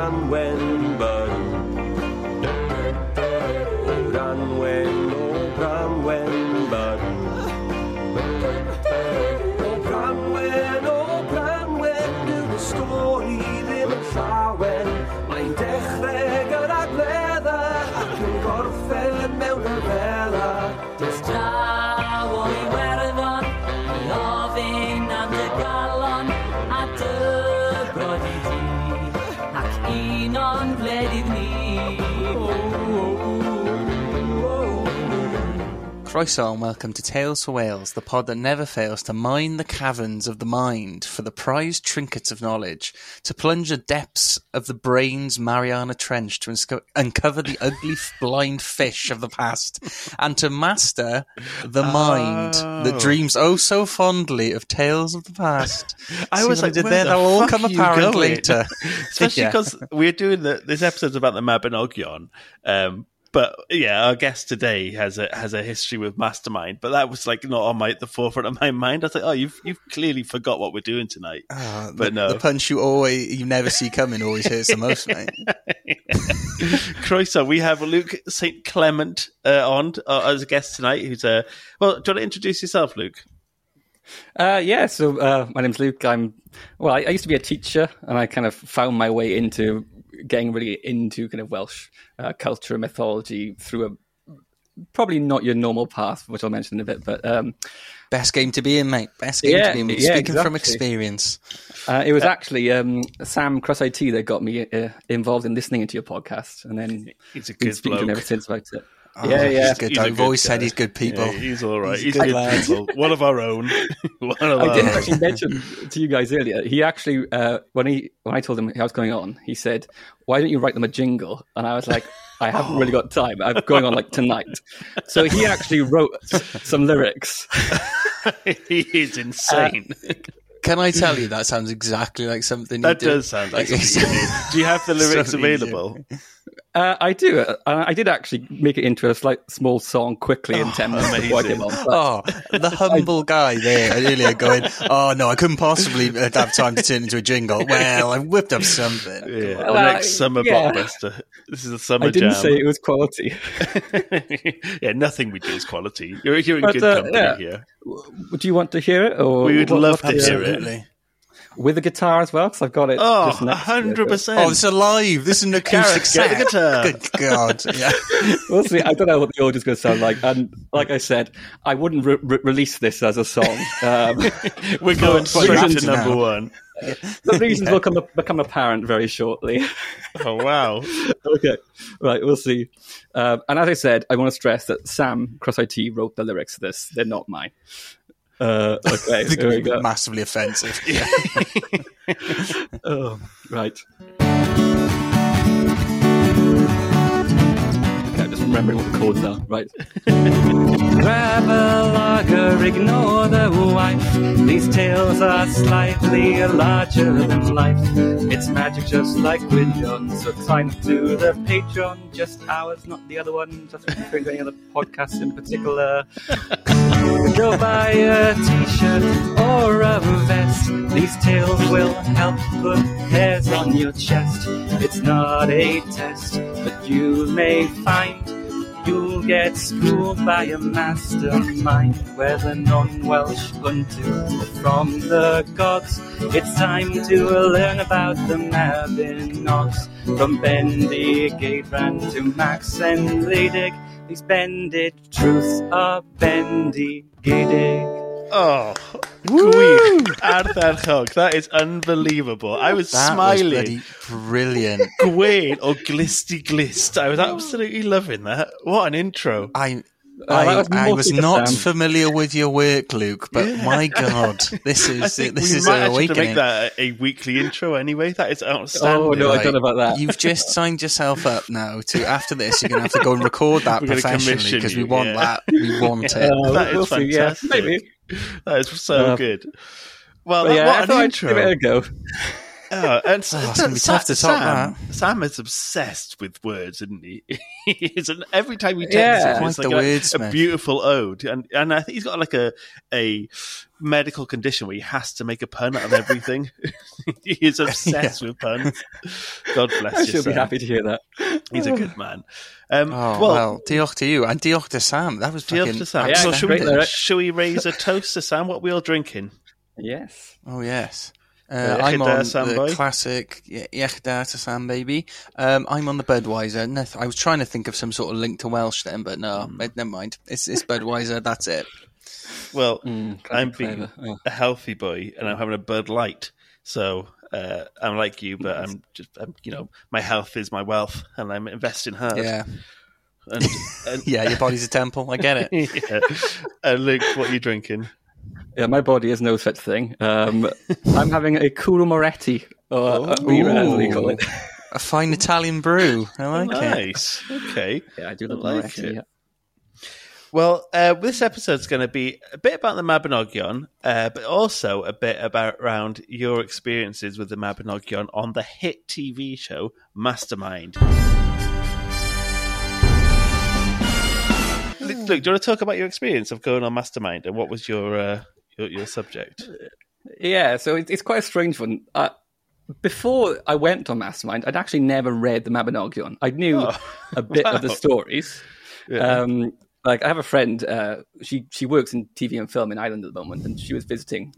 Branwen bud. O Branwen, bud. O Branwen, do the story ddim yn llawen. Mae'n dechrau gyda gledda ac yn gorffen mewn rhyfela. Does draw o'i werddon, ofyn am dy galon, a dy brodi di, ac un o'n wledydd ni. Croeso and welcome to Tales for Wales, the pod that never fails to mine the caverns of the mind for the prized trinkets of knowledge, to plunge the depths of the brain's Mariana Trench to uncover the ugly blind fish of the past, and to master the mind that dreams oh so fondly of tales of the past. I was like, did there? That'll all come apparent later. Especially because we're doing this episode's about the Mabinogion. But yeah, our guest today has a history with Mastermind, but that was like not on the forefront of my mind. I was like, oh, you've clearly forgot what we're doing tonight. But no, the punch you never see coming always hurts the most, mate. Croeso, we have Luke St. Clement on as a guest tonight. Who's well, do you want to introduce yourself, Luke? So my name's Luke. I used to be a teacher, and I kind of found my way into getting really into kind of Welsh culture and mythology through probably not your normal path, which I'll mention in a bit, but best game to be in, mate. Best game to be in. Speaking exactly. From experience. It was actually Sam Cross IT that got me involved in listening into your podcast, and then he's a good speaking to him ever since about it. Oh, yeah. He's good. I've always said he's good people. Yeah, he's all right. He's good people. One of our own. I didn't actually mention to you guys earlier. He actually, when I told him how was going on, he said, "Why don't you write them a jingle?" And I was like, "I haven't really got time. I'm going on tonight." So he actually wrote some lyrics. He is insane. Can I tell you that sounds exactly like something that does sound like something you do. Do you have the lyrics available? I do. I did actually make it into a small song quickly in 10 minutes before I came on. The humble guy there earlier going, "Oh no, I couldn't possibly have time to turn into a jingle." Well, I whipped up something. Yeah, the next summer blockbuster. This is a summer jam. I didn't say it was quality. Yeah, nothing we do is quality. You're in good company here. Do you want to hear it? Or we would love to hear it. With a guitar as well, because I've got it. 100%. Oh, it's alive. This is an acoustic set. Get the guitar. Good God. Yeah. We'll see. I don't know what the audio's going to sound like. And like I said, I wouldn't release this as a song. We're going straight to number one. The reasons will become apparent very shortly. Oh, wow. Okay. Right, we'll see. And as I said, I want to stress that Sam Cross IT wrote the lyrics to this. They're not mine. Okay, there we go. Massively offensive. Yeah. Oh, right. Okay, I'm just remembering what the chords are. Right. Grab a lager, ignore the wife. These tales are slightly larger than life. It's magic just like Gwyddion, so sign up to the Patreon. Just ours, not the other one. Just referring to any other podcasts in particular. Go buy a t-shirt or a vest. These tales will help put hairs on your chest. It's not a test, but you may find you'll get schooled by a mastermind, whether non-Welsh unto from the gods. It's time to learn about the Mabinogs, from Bendigeidfran to Max and Ledig. These bended truths are bendigedig. Oh, gwych, ardderchog. That is unbelievable. I was smiling. That was bloody brilliant. Gwein or glisty glist. I was absolutely loving that. What an intro. I was not familiar with your work, Luke, but my God, this is an awakening. To make that a weekly intro anyway. That is outstanding. Oh no, I don't know about that. You've just signed yourself up now to, after this, you're going to have to go and record that professionally, because we want that. We want it. That is fantastic. Maybe. That is so good. Well, what an an intro. Give it a go. It's going to be tough to top that. Sam is obsessed with words, isn't he? Every time we take this, it's like a beautiful ode, and I think he's got like a medical condition where he has to make a pun out of everything. He is obsessed with puns. God bless you. She'll be happy to hear that. He's a good man. Well, diolch to you and diolch to Sam. That was fucking... Diolch to Sam. Yeah, so should we raise a toast to Sam? What are we all drinking? Yes. Oh, yes. I'm on Sam the boy. classic Iechda to Sam baby. I'm on the Budweiser. I was trying to think of some sort of link to Welsh then, but no, never mind. It's Budweiser. That's it. Well, I'm being a healthy boy, and I'm having a Bud Light. So I'm like you, but I'm my health is my wealth, and I'm investing hard. Yeah. And Yeah, your body's a temple. I get it. Yeah. And Luke, what are you drinking? Yeah, my body is no such thing. I'm having a Curo Moretti, or a Bira, as we call it. A fine Italian brew. I like it. Nice. Okay. Yeah, I do love like Moretti. it. Yeah. Well, this episode's going to be a bit about the Mabinogion, but also a bit around your experiences with the Mabinogion on the hit TV show Mastermind. Luke, do you want to talk about your experience of going on Mastermind, and what was your subject? Yeah, so it's quite a strange one. Before I went on Mastermind, I'd actually never read the Mabinogion. I knew a bit of the stories. Yeah. Like, I have a friend, she works in TV and film in Ireland at the moment, and she was visiting,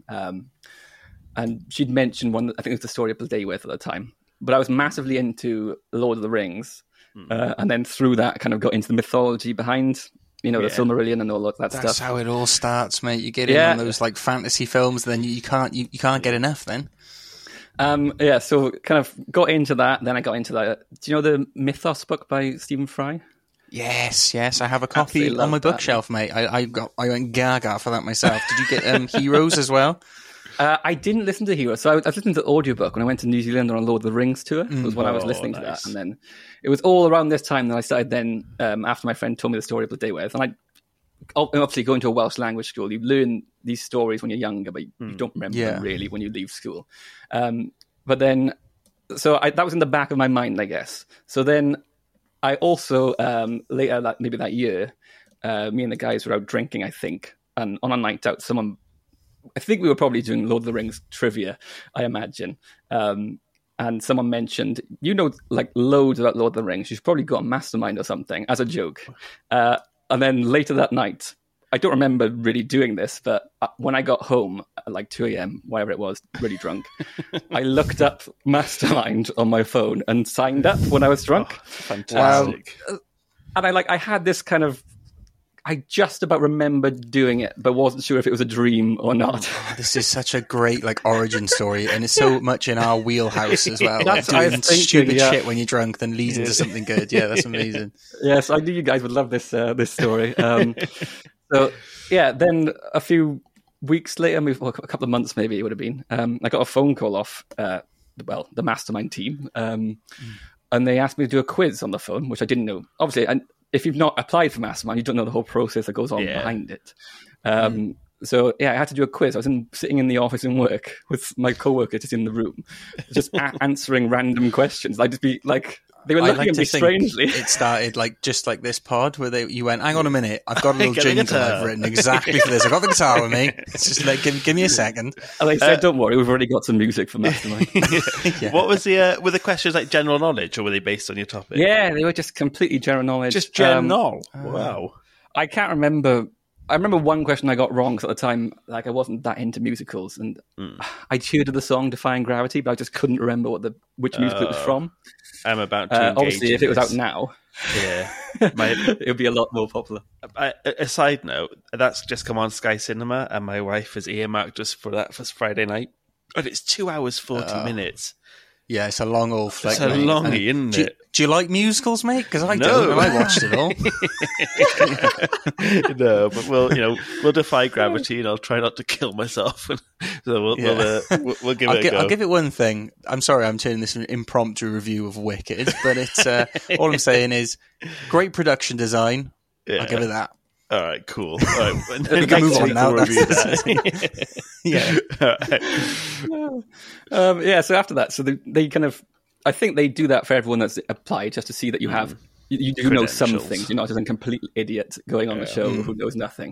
and she'd mentioned one, I think it was the story of Blodeuwedd at the time. But I was massively into Lord of the Rings, and then through that kind of got into the mythology behind, the Silmarillion and all that stuff. That's how it all starts, mate. You get in on those like fantasy films, then you can't get enough then. So kind of got into that, then I got into that. Do you know the Mythos book by Stephen Fry? Yes, I have a copy Absolutely on my love that, bookshelf, mate. I went gaga for that myself. Did you get Heroes as well? I didn't listen to Heroes, so I was listening to the audiobook when I went to New Zealand on a Lord of the Rings tour. It was when I was listening to that, and then it was all around this time that I started. Then after my friend told me the story of Blodeuwedd, and I obviously going to a Welsh language school, you learn these stories when you're younger, but you don't remember them really when you leave school. But then, that was in the back of my mind, I guess. So then, I also later maybe that year, me and the guys were out drinking, I think, and on a night out, I think we were probably doing Lord of the Rings trivia, I imagine. And someone mentioned, like loads about Lord of the Rings. You should probably go on Mastermind or something as a joke. And then later that night, I don't remember really doing this, but when I got home at like 2 a.m., whatever it was, really drunk, I looked up Mastermind on my phone and signed up when I was drunk. Fantastic. And I had this kind of, I just about remembered doing it, but wasn't sure if it was a dream or not. This is such a great orijin story, and it's so much in our wheelhouse as well. That's doing stupid shit when you're drunk, then leads into something good. Yeah, that's amazing. Yes, I knew you guys would love this story. So yeah, then a few weeks later, a couple of months maybe it would have been, I got a phone call off the Mastermind team, and they asked me to do a quiz on the phone, which I didn't know. Obviously, and if you've not applied for Mastermind, you don't know the whole process that goes on behind it. So yeah, I had to do a quiz. I was sitting in the office in work with my coworker just in the room, just answering random questions. I'd just be like, they were looking at me strangely. It started just like this pod where you went, hang on a minute, I've got a little jingle I've written exactly for this. I've got the guitar with me. It's just like, give me a second. And they said, don't worry, we've already got some music for Mastermind. Yeah. What was were the questions like general knowledge, or were they based on your topic? Yeah, they were just completely general knowledge. Just general. Wow. I can't remember. I remember one question I got wrong, because at the time, I wasn't that into musicals, and I'd heard of the song "Defying Gravity," but I just couldn't remember which musical it was from. I'm about to engage obviously, if it was out now, it would be a lot more popular. A side note, that's just come on Sky Cinema, and my wife has earmarked just for that for Friday night, and it's 2 hours 40 minutes. Yeah, it's a long old flick. It's a longie, isn't it? Do you like musicals, mate? Because I don't, and I watched it all. No, but we'll defy gravity, and I'll try not to kill myself. So we'll give it a go. I'll give it one thing. I'm sorry, I'm turning this an impromptu review of Wicked, but it's all I'm saying is great production design. Yeah. I'll give it that. All right, cool. All right, we can move on now. Yeah. So after that, so they kind of, I think they do that for everyone that's applied, just to see that you have, you do know some Credentials. things. You're not just a complete idiot going on the show who knows nothing.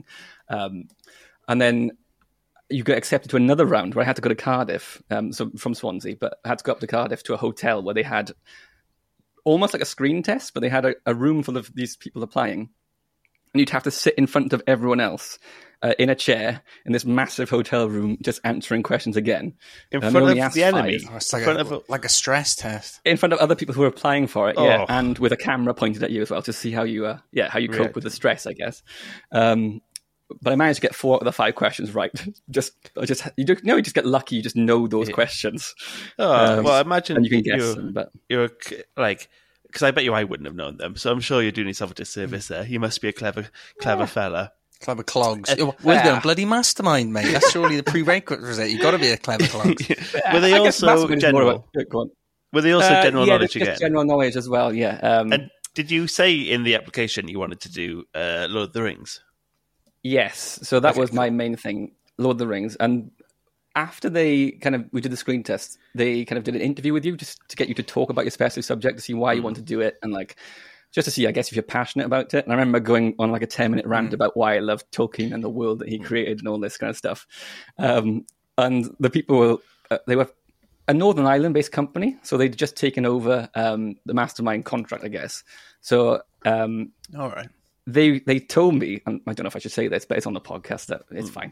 And then you get accepted to another round where I had to go to Cardiff, so from Swansea, but I had to go up to Cardiff to a hotel where they had almost like a screen test, but they had a room full of these people applying. And you'd have to sit in front of everyone else in a chair in this massive hotel room, just answering questions again. In And front they only of asked the enemy. 5. Oh, it's In front of like a stress test. In front of other people who are applying for it, yeah, Oh. and with a camera pointed at you as well to see how you, how you cope React. with the stress, I guess. But I managed to get 4 out of the 5 questions right. you just get lucky. You just know those questions. Well, I imagine and you can guess them. But you're like, because I bet you I wouldn't have known them. So I'm sure you're doing yourself a disservice there. You must be a clever fella. Clever clogs. Well, you've got a bloody mastermind, mate. That's surely the prerequisite. You've got to be a clever clog. Were they I guess also mastermind is more general? about- go on. Were they also general knowledge just again? general knowledge as well. Yeah. And did you say in the application you wanted to do Lord of the Rings? Yes, so that was my main thing, Lord of the Rings. And after we did the screen test, they kind of did an interview with you just to get you to talk about your specific subject, to see why you want to do it, and just to see, I guess, if you're passionate about it. And I remember going on a 10-minute rant about why I love Tolkien and the world that he created and all this kind of stuff. And the people they were a Northern Ireland-based company, so they'd just taken over the Mastermind contract, I guess. So All right. They told me, and I don't know if I should say this, but it's on the podcast, that it's fine.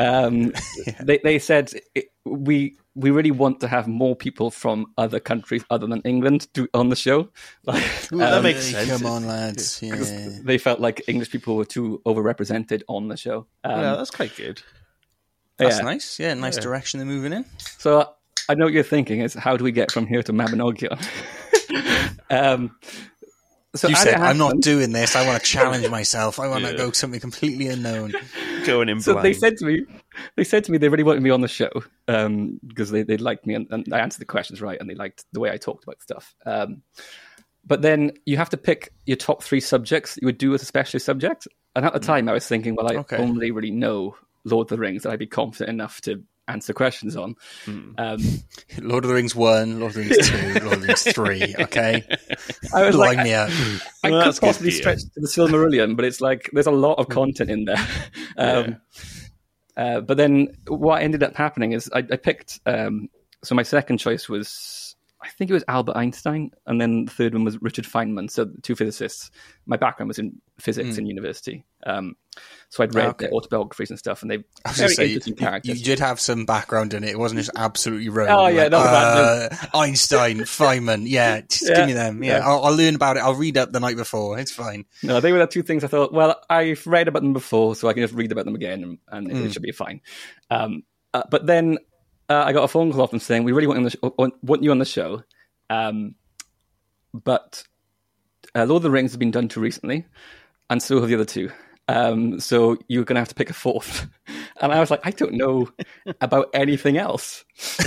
They said, we really want to have more people from other countries other than England on the show. That makes sense. Come on, lads. Yeah. They felt like English people were too overrepresented on the show. Yeah, that's quite good. That's yeah. nice. Yeah, nice direction they're moving in. So I know what you're thinking is, how do we get from here to Mabinogion? So You as said, it I'm not happened- doing this. I want to challenge myself. I want to go something completely unknown. Going in So blind. they said to me they really wanted me on the show because they liked me and I answered the questions right and they liked the way I talked about stuff. But then you have to pick your top 3 subjects you would do as a specialist subject. And at the time I was thinking, well, I only really know Lord of the Rings that I'd be confident enough to answer questions on. Lord of the Rings 1, Lord of the Rings 2, Lord of the Rings 3. Okay, I was line like, me up. I Well, could that's good possibly for you. stretch to the Silmarillion, but it's like there's a lot of content in there. But then what ended up happening is I picked. So my second choice was, I think it was Albert Einstein, and then the third one was Richard Feynman. So 2 physicists. My background was in physics in university, so I'd read their autobiographies and stuff, and they I was very gonna say, interesting characters. you did have some background in it. It wasn't just absolutely wrong. Oh, yeah, not bad. Einstein, Feynman. Yeah, just give me them. Yeah, I'll learn about it. I'll read up the night before. It's fine. No, they were the 2 things I thought, well, I've read about them before, so I can just read about them again, and it should be fine. But then I got a phone call off them saying, we really want you on the show, but Lord of the Rings has been done too recently, and so have the other 2. So you're going to have to pick a 4th. And I was like, I don't know about anything else.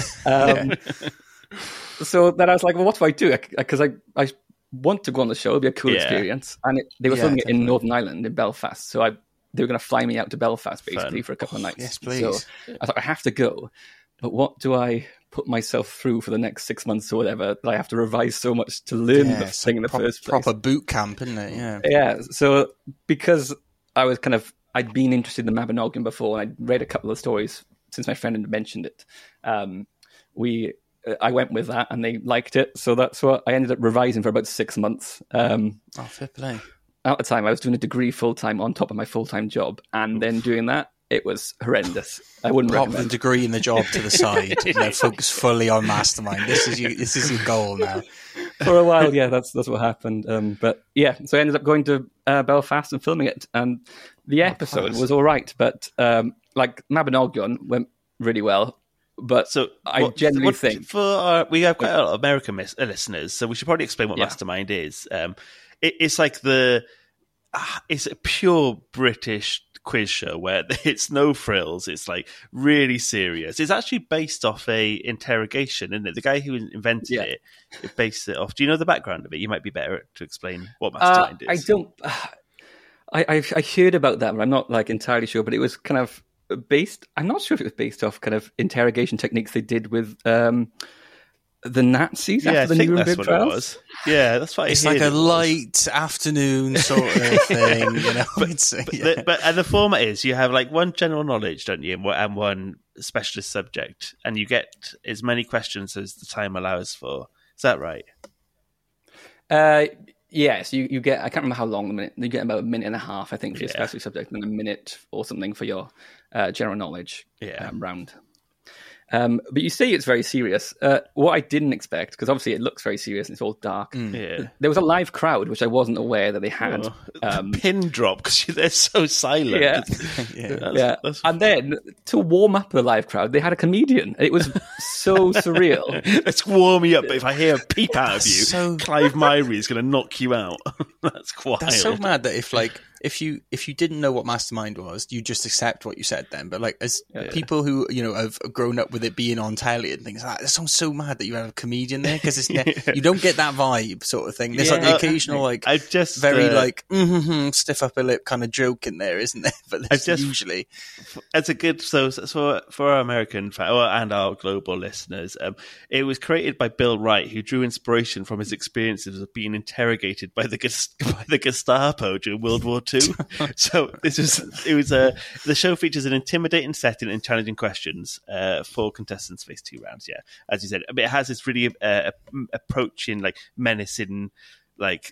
So then I was like, well, what do I do? Because I want to go on the show. It'd be a cool experience. And they were filming it in Northern Ireland, in Belfast. So they were going to fly me out to Belfast, basically, for a couple of nights. Yes, please. So I thought, I have to go. But what do I put myself through for the next 6 months or whatever that I have to revise so much to learn the it's thing in the first place? Proper boot camp, isn't it? Yeah. Yeah, so because I was I'd been interested in the Mabinogion before, and I'd read a couple of stories since my friend had mentioned it. I went with that, and they liked it, so that's what I ended up revising for about 6 months. Fair play. At the time, I was doing a degree full-time on top of my full-time job, and then doing that, it was horrendous. I wouldn't Drop the recommend. degree and the job to the side. Focus fully on Mastermind. This is your goal now. For a while, yeah, that's what happened. But yeah, so I ended up going to Belfast and filming it, and the episode was all right, but Mabinogion went really well. But So I generally think we have quite a lot of American listeners, so we should probably explain what Mastermind is. It's like it's a pure British quiz show where it's no frills. It's like really serious. It's actually based off a interrogation, isn't it? The guy who invented it based it off. Do you know the background of it? You might be better to explain what Mastermind is. I don't. I heard about that, but I'm not entirely sure. But it was kind of based. I'm not sure if it was based off kind of interrogation techniques they did with the Nazis Yeah, I after the think Nuremberg that's what trials. it was. Yeah, that's what It's I like heard a it was. light afternoon sort of thing, you know. And the format is you have like one general knowledge, don't you, and one specialist subject, and you get as many questions as the time allows for. Is that right? Yes, you get. I can't remember how long the minute. You get about a minute and a half, I think, for your Yeah. specialty subject, and a minute or something for your general knowledge round. But you say it's very serious. What I didn't expect, because obviously it looks very serious and it's all dark. Yeah. There was a live crowd, which I wasn't aware that they had. Pin drop because they're so silent. Yeah. That's- And then to warm up the live crowd, they had a comedian. It was so surreal. Let's warm you up. But if I hear a peep out of you, So- Clive Myrie is going to knock you out. That's wild. That's so mad that if you didn't know what Mastermind was, you just accept what you said then. But like as people who have grown up with it being on telly and things like that, it sounds so mad that you have a comedian there because it's you don't get that vibe sort of thing. There's like the occasional like I just very like stiff upper lip kind of joke in there, isn't there? But there's usually It's a good so for our American and our global listeners. It was created by Bill Wright, who drew inspiration from his experiences of being interrogated by the Gestapo during World War II. So the show features an intimidating setting and challenging questions. 4 contestants face 2 rounds. Yeah, as you said, but it has this really approaching, like menacing, like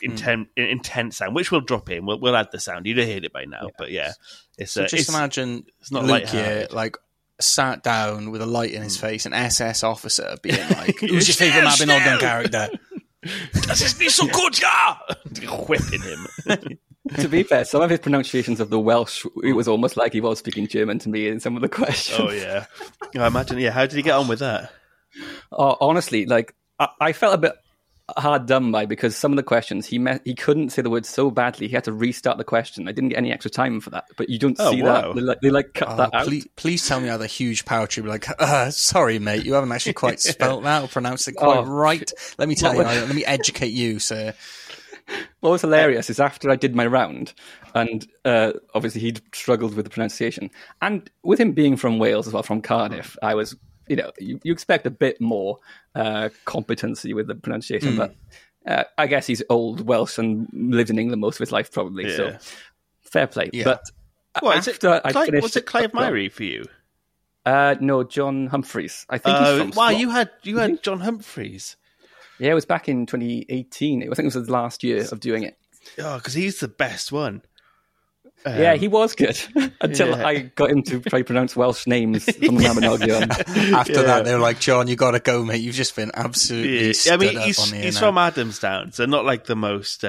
intense sound, which we'll drop in. We'll add the sound. You'd have heard it by now, but yeah, it's so just imagine it's not Luke here, lighthearted. like sat down with a light in his face, an SS officer being like, "Who's your favourite Mabinogion character?" Das ist nicht so gut, ja! Whipping him. To be fair, some of his pronunciations of the Welsh, it was almost like he was speaking German to me in some of the questions. Oh yeah, I imagine. Yeah, how did he get on with that? Honestly, like I felt a bit hard done by, because some of the questions he couldn't say the word so badly he had to restart the question. I didn't get any extra time for that, but you don't see wow. that. They cut that out. Please tell me how the huge power trooper like, sorry mate, you haven't actually quite spelt that or pronounced it quite right. Let me tell you, let me educate you, sir. What was hilarious is after I did my round, and obviously he'd struggled with the pronunciation, and with him being from Wales as well, from Cardiff, I was, you expect a bit more competency with the pronunciation, but I guess he's old Welsh and lived in England most of his life probably, so fair play. Yeah. But What, after I finished... Was it Clive Myrie for you? No, John Humphreys. I think he's from wow, Scotland. you had John Humphreys. Yeah, it was back in 2018. I think it was his last year of doing it. Oh, because he's the best one. Yeah, he was good until I got him to try to pronounce Welsh names from the Mabinogion. After that, they were like, John, you got to go, mate. You've just been absolutely I mean, stood up on here he's now. from Adamsdown, so not like the most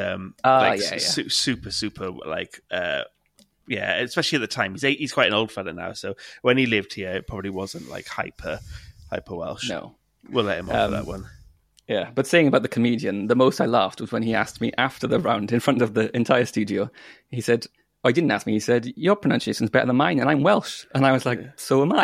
super like especially at the time. He's quite an old fella now, so when he lived here, it probably wasn't like hyper Welsh. No. We'll let him off for that one. Yeah, but saying about the comedian, the most I laughed was when he asked me after the round in front of the entire studio. He said, he didn't ask me, he said, your pronunciation's better than mine and I'm Welsh. And I was like, so am I.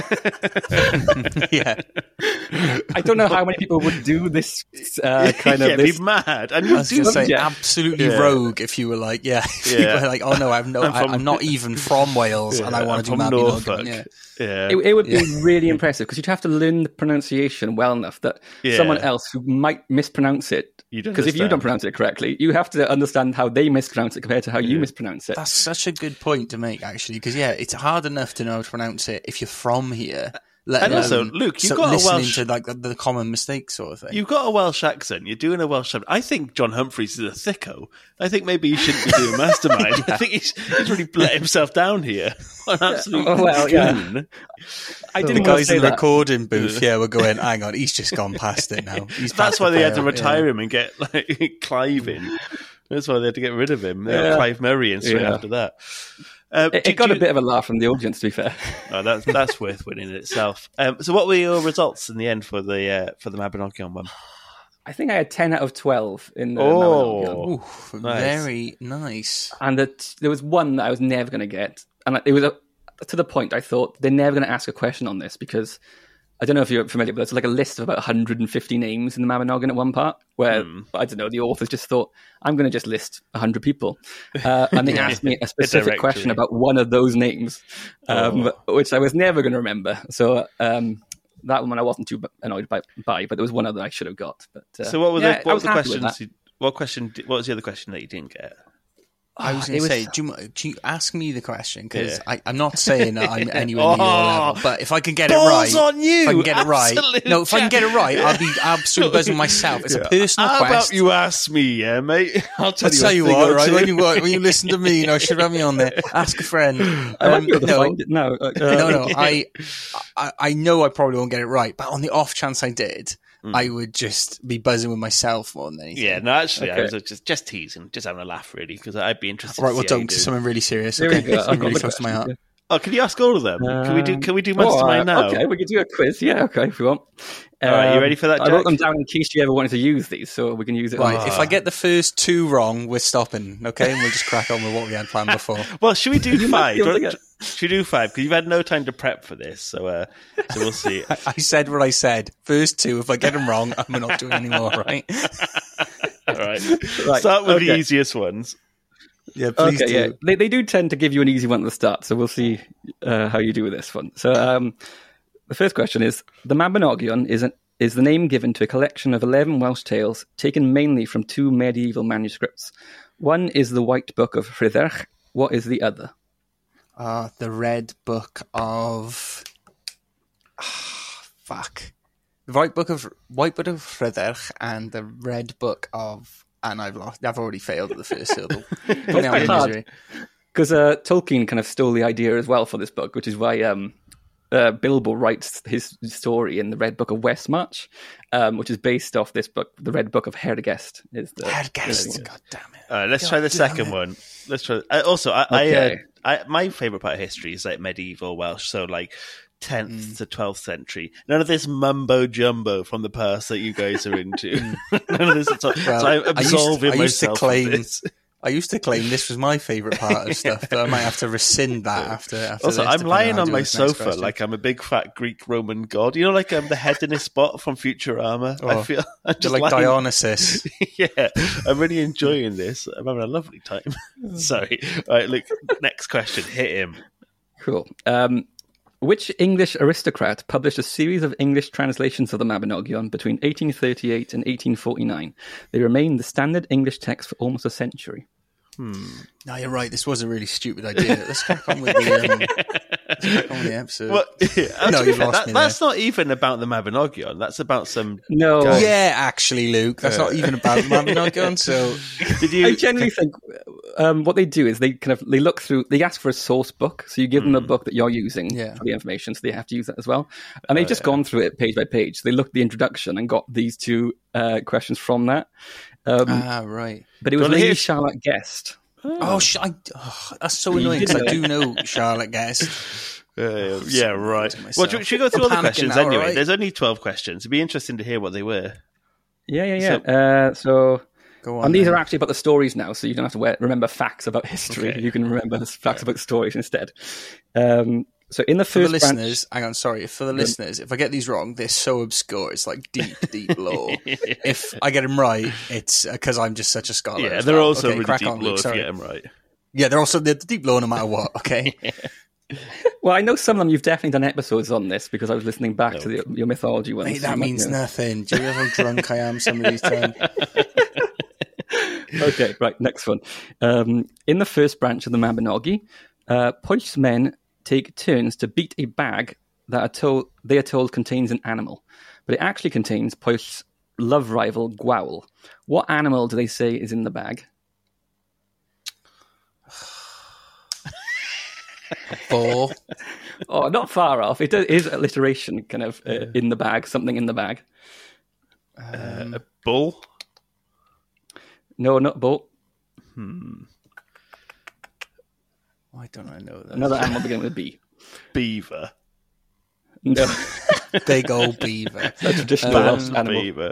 Yeah. I don't know how many people would do this kind of this. Be mad. And I was going to say, Yeah. absolutely rogue if you were like, if you were like, oh no, I'm not even from Wales and I want to do from Norfolk. Mabinogion. Yeah. Yeah. It would be really impressive because you'd have to learn the pronunciation well enough that someone else who might mispronounce it, because if you don't pronounce it correctly, you have to understand how they mispronounce it compared to how you mispronounce it. That's such a good point to make, actually, because it's hard enough to know how to pronounce it if you're from here. And also, Luke, you've got a listening Welsh... to like the common mistakes sort of thing. You've got a Welsh accent. You're doing a Welsh accent. I think John Humphreys is a thicko. I think maybe he shouldn't be doing Mastermind. I think he's really let himself down here. An absolute goon. I The didn't guys say in the that. recording booth, we're going, hang on, he's just gone past it now. He's That's past why the they had to pale, retire him and get like Clive in. That's why they had to get rid of him. They got Clive Murray in straight after that. It got a bit of a laugh from the audience, to be fair. Oh, that's worth winning in itself. So, what were your results in the end for the Mabinogion one? I think I had 10 out of 12 in the Oh. Mabinogion. Oof, Nice. very nice. And there was one that I was never going to get. And it was to the point I thought they're never going to ask a question on this because I don't know if you're familiar, but there's like a list of about 150 names in the Mabinogion at one part where, I don't know, the authors just thought, I'm going to just list 100 people. And they asked me a specific question about one of those names, which I was never going to remember. So that one I wasn't too annoyed by, but there was one other I should have got. But so what were the questions? What was the other question that you didn't get? I was going to say, do you ask me the question? Because I'm not saying that I'm anywhere near your level, but if I can get it right, on you. If I can get it right, if I can get it right, I'll be absolutely buzzing myself. It's a personal How quest. about you ask me, mate? I'll tell you what, right? When you listen to me, you should have me on there. Ask a friend. No. I know I probably won't get it right, but on the off chance I did, I would just be buzzing with myself more than anything. Yeah, no, actually, I was just teasing, just having a laugh, really, because I'd be interested. Right, well, don't do something really serious. Okay, something really close to my heart. Oh, can you ask all of them? Can we do Mastermind now? Okay, we could do a quiz. Yeah, okay, if we want. All right, you ready for that, Jack? I wrote them down in case you ever wanted to use these, so we can use it. Right, if I get the first 2 wrong, we're stopping, okay? And we'll just crack on with what we had planned before. Well, should we do 5? Should we do 5? Because you've had no time to prep for this, so we'll see. I said what I said. First 2, if I get them wrong, I'm not doing any more, right? All right. Start with the easiest ones. Yeah, please do. Yeah. They do tend to give you an easy one at the start, so we'll see how you do with this one. So the first question is, the Mabinogion is the name given to a collection of 11 Welsh tales taken mainly from 2 medieval manuscripts. One is the White Book of Rhydderch. What is the other? The Red Book of... fuck. The White Book of Rhydderch and the Red Book of... And I've already failed at the first syllable. Because Tolkien kind of stole the idea as well for this book, which is why Bilbo writes his story in the Red Book of Westmarch, which is based off this book. The Red Book of Herdegest is the Herdegest. God damn it! All right, let's try the second one. Let's try. My favorite part of history is like medieval Welsh, so like 10th to 12th century. None of this mumbo jumbo from the past that you guys are into. None of this. So I'm absolving myself from this. I used to claim this was my favourite part of stuff, but I might have to rescind that after also, this. I'm lying on my sofa like I'm a big fat Greek Roman god. You know, like I'm the hedonist bot from Futurama. I feel I'm just like Dionysus. Yeah, I'm really enjoying this. I'm having a lovely time. Sorry. All right, look, next question. Hit him. Cool. Which English aristocrat published a series of English translations of the Mabinogion between 1838 and 1849? They remained the standard English text for almost a century. No, you're right. This was a really stupid idea. Let's crack on with the episode. Well, no, you've lost me there. That's not even about the Mabinogion. That's about some... No. guy. Yeah, actually, Luke. That's not even about the Mabinogion. So, I generally think what they do is they look through. They ask for a source book, so you give them a book that you're using for the information, so they have to use that as well. And they've just gone through it page by page. They looked at the introduction and got these 2 questions from that. right. But it was Lady Charlotte Guest. That's so annoying because I do know Charlotte Guest. Yeah, right. Well, should we go through all the questions anyway? Right? There's only 12 questions. It'd be interesting to hear what they were. Yeah. So go on. And these are actually about the stories now, so you don't have to remember facts about history. Okay. You can remember the facts about the stories instead. So in the first listeners, hang on, sorry. For the listeners, if I get these wrong, they're so obscure. It's like deep lore. If I get them right, it's because I'm just such a scholar. Yeah, they're also really deep lore if you get them right. Yeah, they're deep lore no matter what, okay? Well, I know some of them you've definitely done episodes on this because I was listening back to your mythology ones. Mate, that means nothing. Do you know how drunk I am some of these times? Okay, right, next one. In the first branch of the Mabinogi, Poish men take turns to beat a bag that they are told contains an animal, but it actually contains Poish's love rival Gwawl. What animal do they say is in the bag? Boar. Oh, not far off. It is alliteration, kind of in the bag, something in the bag. A bull? No, not bull. Why don't I know that? Another animal beginning with a B. Beaver. No. Big old beaver. A traditional Welsh animal. Beaver.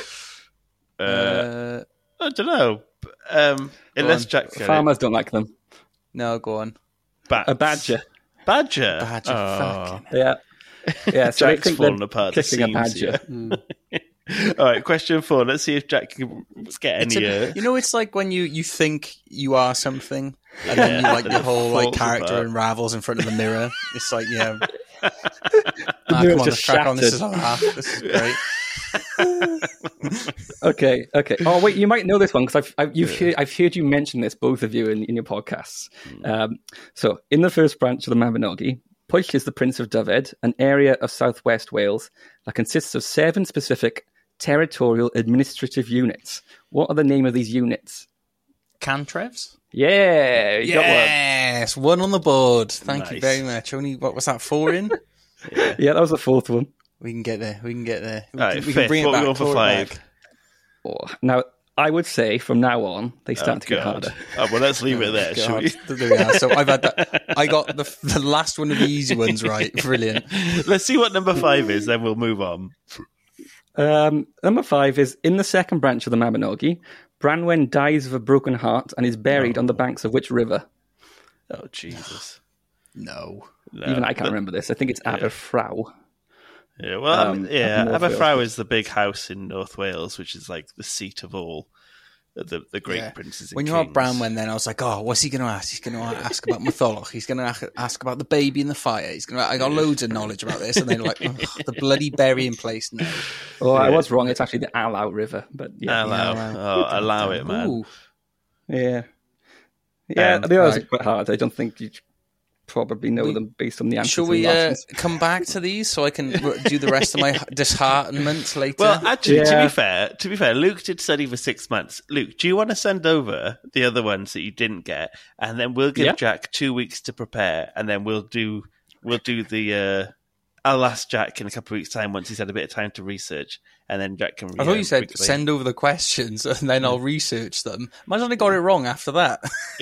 I don't know. Unless Jack... Farmers don't like them. No, go on. Bats. A badger. Badger? Badger, fucking Yeah. Yeah, so they Jack's think falling they're apart. at the kicking a seams badger. here. All right, question 4. Let's see if Jack can get any. It's like when you think you are something, and then you like your whole like falls character apart. unravels in front of the mirror. It's like, yeah. mirror's Come on, just let's crack on. This is shattered. a laugh. This is great. Okay. Oh wait, you might know this one because I've heard you mention this, both of you, in your podcasts. So, in the first branch of the Mabinogi, Pwyll is the Prince of Dyfed, an area of southwest Wales that consists of 7 specific territorial administrative units. What are the name of these units? Cantrevs? Yeah, you got Yes, one on the board. Thank you Nice. very much. Only, what was that, 4 in? one. Yeah, that was the 4th one. We can get there. We can get there. We All right, can 5th. bring it What we back. going for claw it 5? back. Oh, now, I would say from now on they start to get harder. Oh, well, let's leave it there, shall God, we? there we are. So I've had that. I got the last one of the easy ones right. Brilliant. Let's see what number 5 is, then we'll move on. Number 5 is in the second branch of the Mabinogi. Branwen dies of a broken heart and is buried on the banks of which river? Oh, Jesus. No. No, Even I can't remember this. I think it's Aberfraw. Yeah, well, Up in North Aberfraw Wales. is the big house in North Wales, which is like the seat of all the great Yeah. princes and When you kings. had Branwen, then I was like, oh, what's he going to ask? He's going to ask about mythology. He's going to ask about the baby in the fire. I got loads of knowledge about this. And then like, the bloody burying place now. Oh, I was wrong. It's actually the Allow River. But yeah. Allow it, man. Ooh. Yeah. Yeah, the others right. are quite hard. I don't think you probably know them based on the answers. Shall to we the last ones. come back to these so I can do the rest of my disheartenment later? Well, actually, Yeah. to be fair, Luke did study for 6 months. Luke, do you want to send over the other ones that you didn't get, and then we'll give Yeah. Jack 2 weeks to prepare, and then we'll do the. I'll ask Jack in a couple of weeks' time once he's had a bit of time to research, and then Jack can. I thought you said explain. send over the questions and then I'll research them. Imagine I got it wrong after that.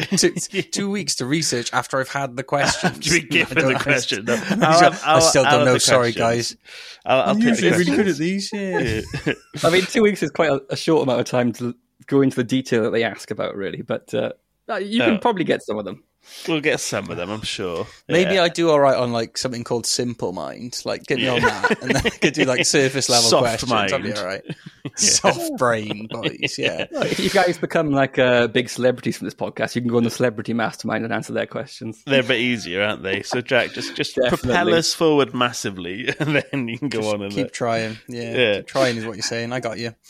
2 weeks to research after I've had the questions. To be given I don't the question. No, I still I'll don't have know. the Sorry, questions. guys. I'll I'm pick the usually really good at questions. these. Yeah. I mean, 2 weeks is quite a short amount of time to go into the detail that they ask about, really. But you can probably get some of them. We'll get some of them, I'm sure. Maybe Yeah. I do all right on like something called Simple Mind. Like get me on that, and then I could do like surface level Soft questions. I'd be mind. all right. Soft brain, boys. Yeah. If you guys become like big celebrities from this podcast, you can go on the Celebrity Mastermind and answer their questions. They're a bit easier, aren't they? So, Jack, just Definitely. propel us forward massively, and then you can go on and Keep trying. Yeah. Yeah. Keep trying is what you're saying. I got you.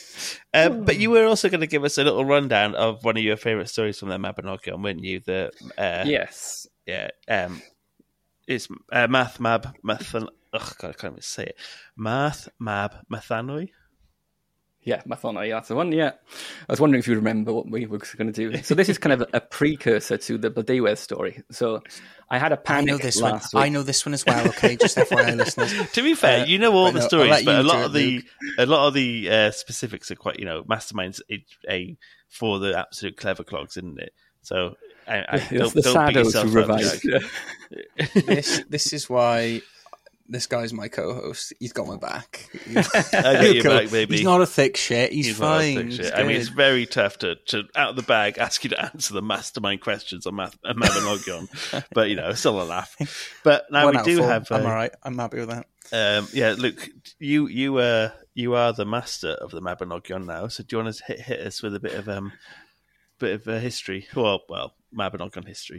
But you were also going to give us a little rundown of one of your favourite stories from the Mabinogion, weren't you? Yes. Yeah. It's Math Mab Mathan. Oh God, I can't even say it. Math Mab Mathanoi. Yeah, Mathonai, that's the one, yeah. I was wondering if you remember what we were going to do. So this is kind of a precursor to the Bladewedd story. So I had a I panic know this one. last week. I know this one as well. Okay, just FYI, listeners. To be fair, you know all but the no, I'll stories, let but you a do lot it, of the specifics are quite, masterminds for the absolute clever clogs, isn't it? So It's don't the beat Shadows yourself who up, revive. Jack. This is why this guy's my co-host. He's got my back. I get your back, baby. He's not a thick shit. He's not a fine. thick He's shit. I mean, good. it's very tough to out of the bag ask you to answer the mastermind questions on Mabinogion, but it's still a laugh. But now 1 we out of do 4. have. I'm all right. I'm happy with that. Yeah, look, you are the master of the Mabinogion now. So do you want to hit us with a bit of history? Well, Mabinogion history.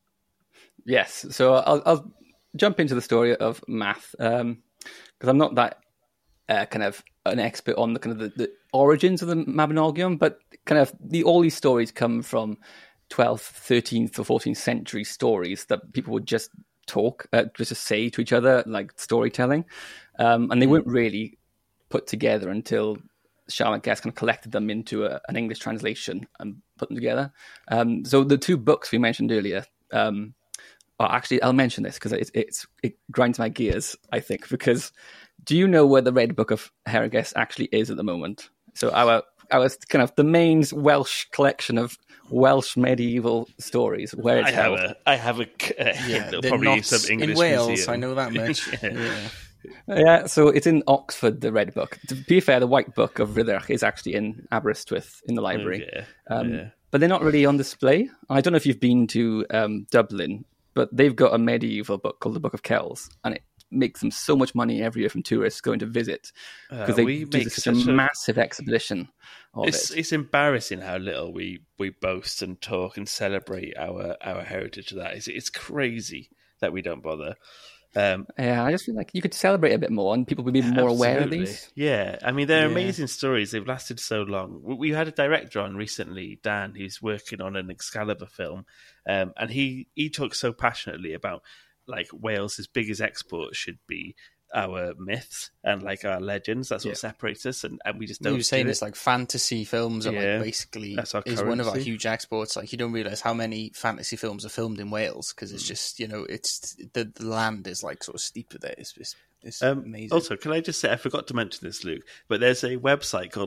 Yes, so I'll jump into the story of math because I'm not that kind of an expert on the origins of the Mabinogion, but kind of all these stories come from 12th, 13th, or 14th century stories that people would just talk, just say to each other, like storytelling, and they weren't really put together until Charlotte Guest kind of collected them into an English translation and put them together. So the 2 books we mentioned earlier. Actually, I'll mention this because it grinds my gears, I think, because do you know where the Red Book of Hergest actually is at the moment? So our kind of the main Welsh collection of Welsh medieval stories, where it's held. I have a hint that'll they're probably not some English in Wales. museum. I know that much. Yeah, so it's in Oxford, the Red Book. To be fair, the White Book of Rhydderch is actually in Aberystwyth in the library. Yeah. But they're not really on display. I don't know if you've been to Dublin, but they've got a medieval book called the Book of Kells, and it's makes them so much money every year from tourists going to visit because they we do make such a massive exhibition of it. It's embarrassing how little we boast and talk and celebrate our heritage of that. It's crazy that we don't bother. I just feel like you could celebrate a bit more and people would be more aware of these. Yeah, I mean, they're amazing stories. They've lasted so long. We had a director on recently, Dan, who's working on an Excalibur film, and he talks so passionately about like Wales' biggest export should be our myths and like our legends. That's what separates us, and we just don't. You were saying it's like fantasy films are like basically is one of our huge exports. Like you don't realize how many fantasy films are filmed in Wales because it's just it's the land is like sort of steeped with it. It's amazing. Also, can I just say, I forgot to mention this, Luke, but there's a website called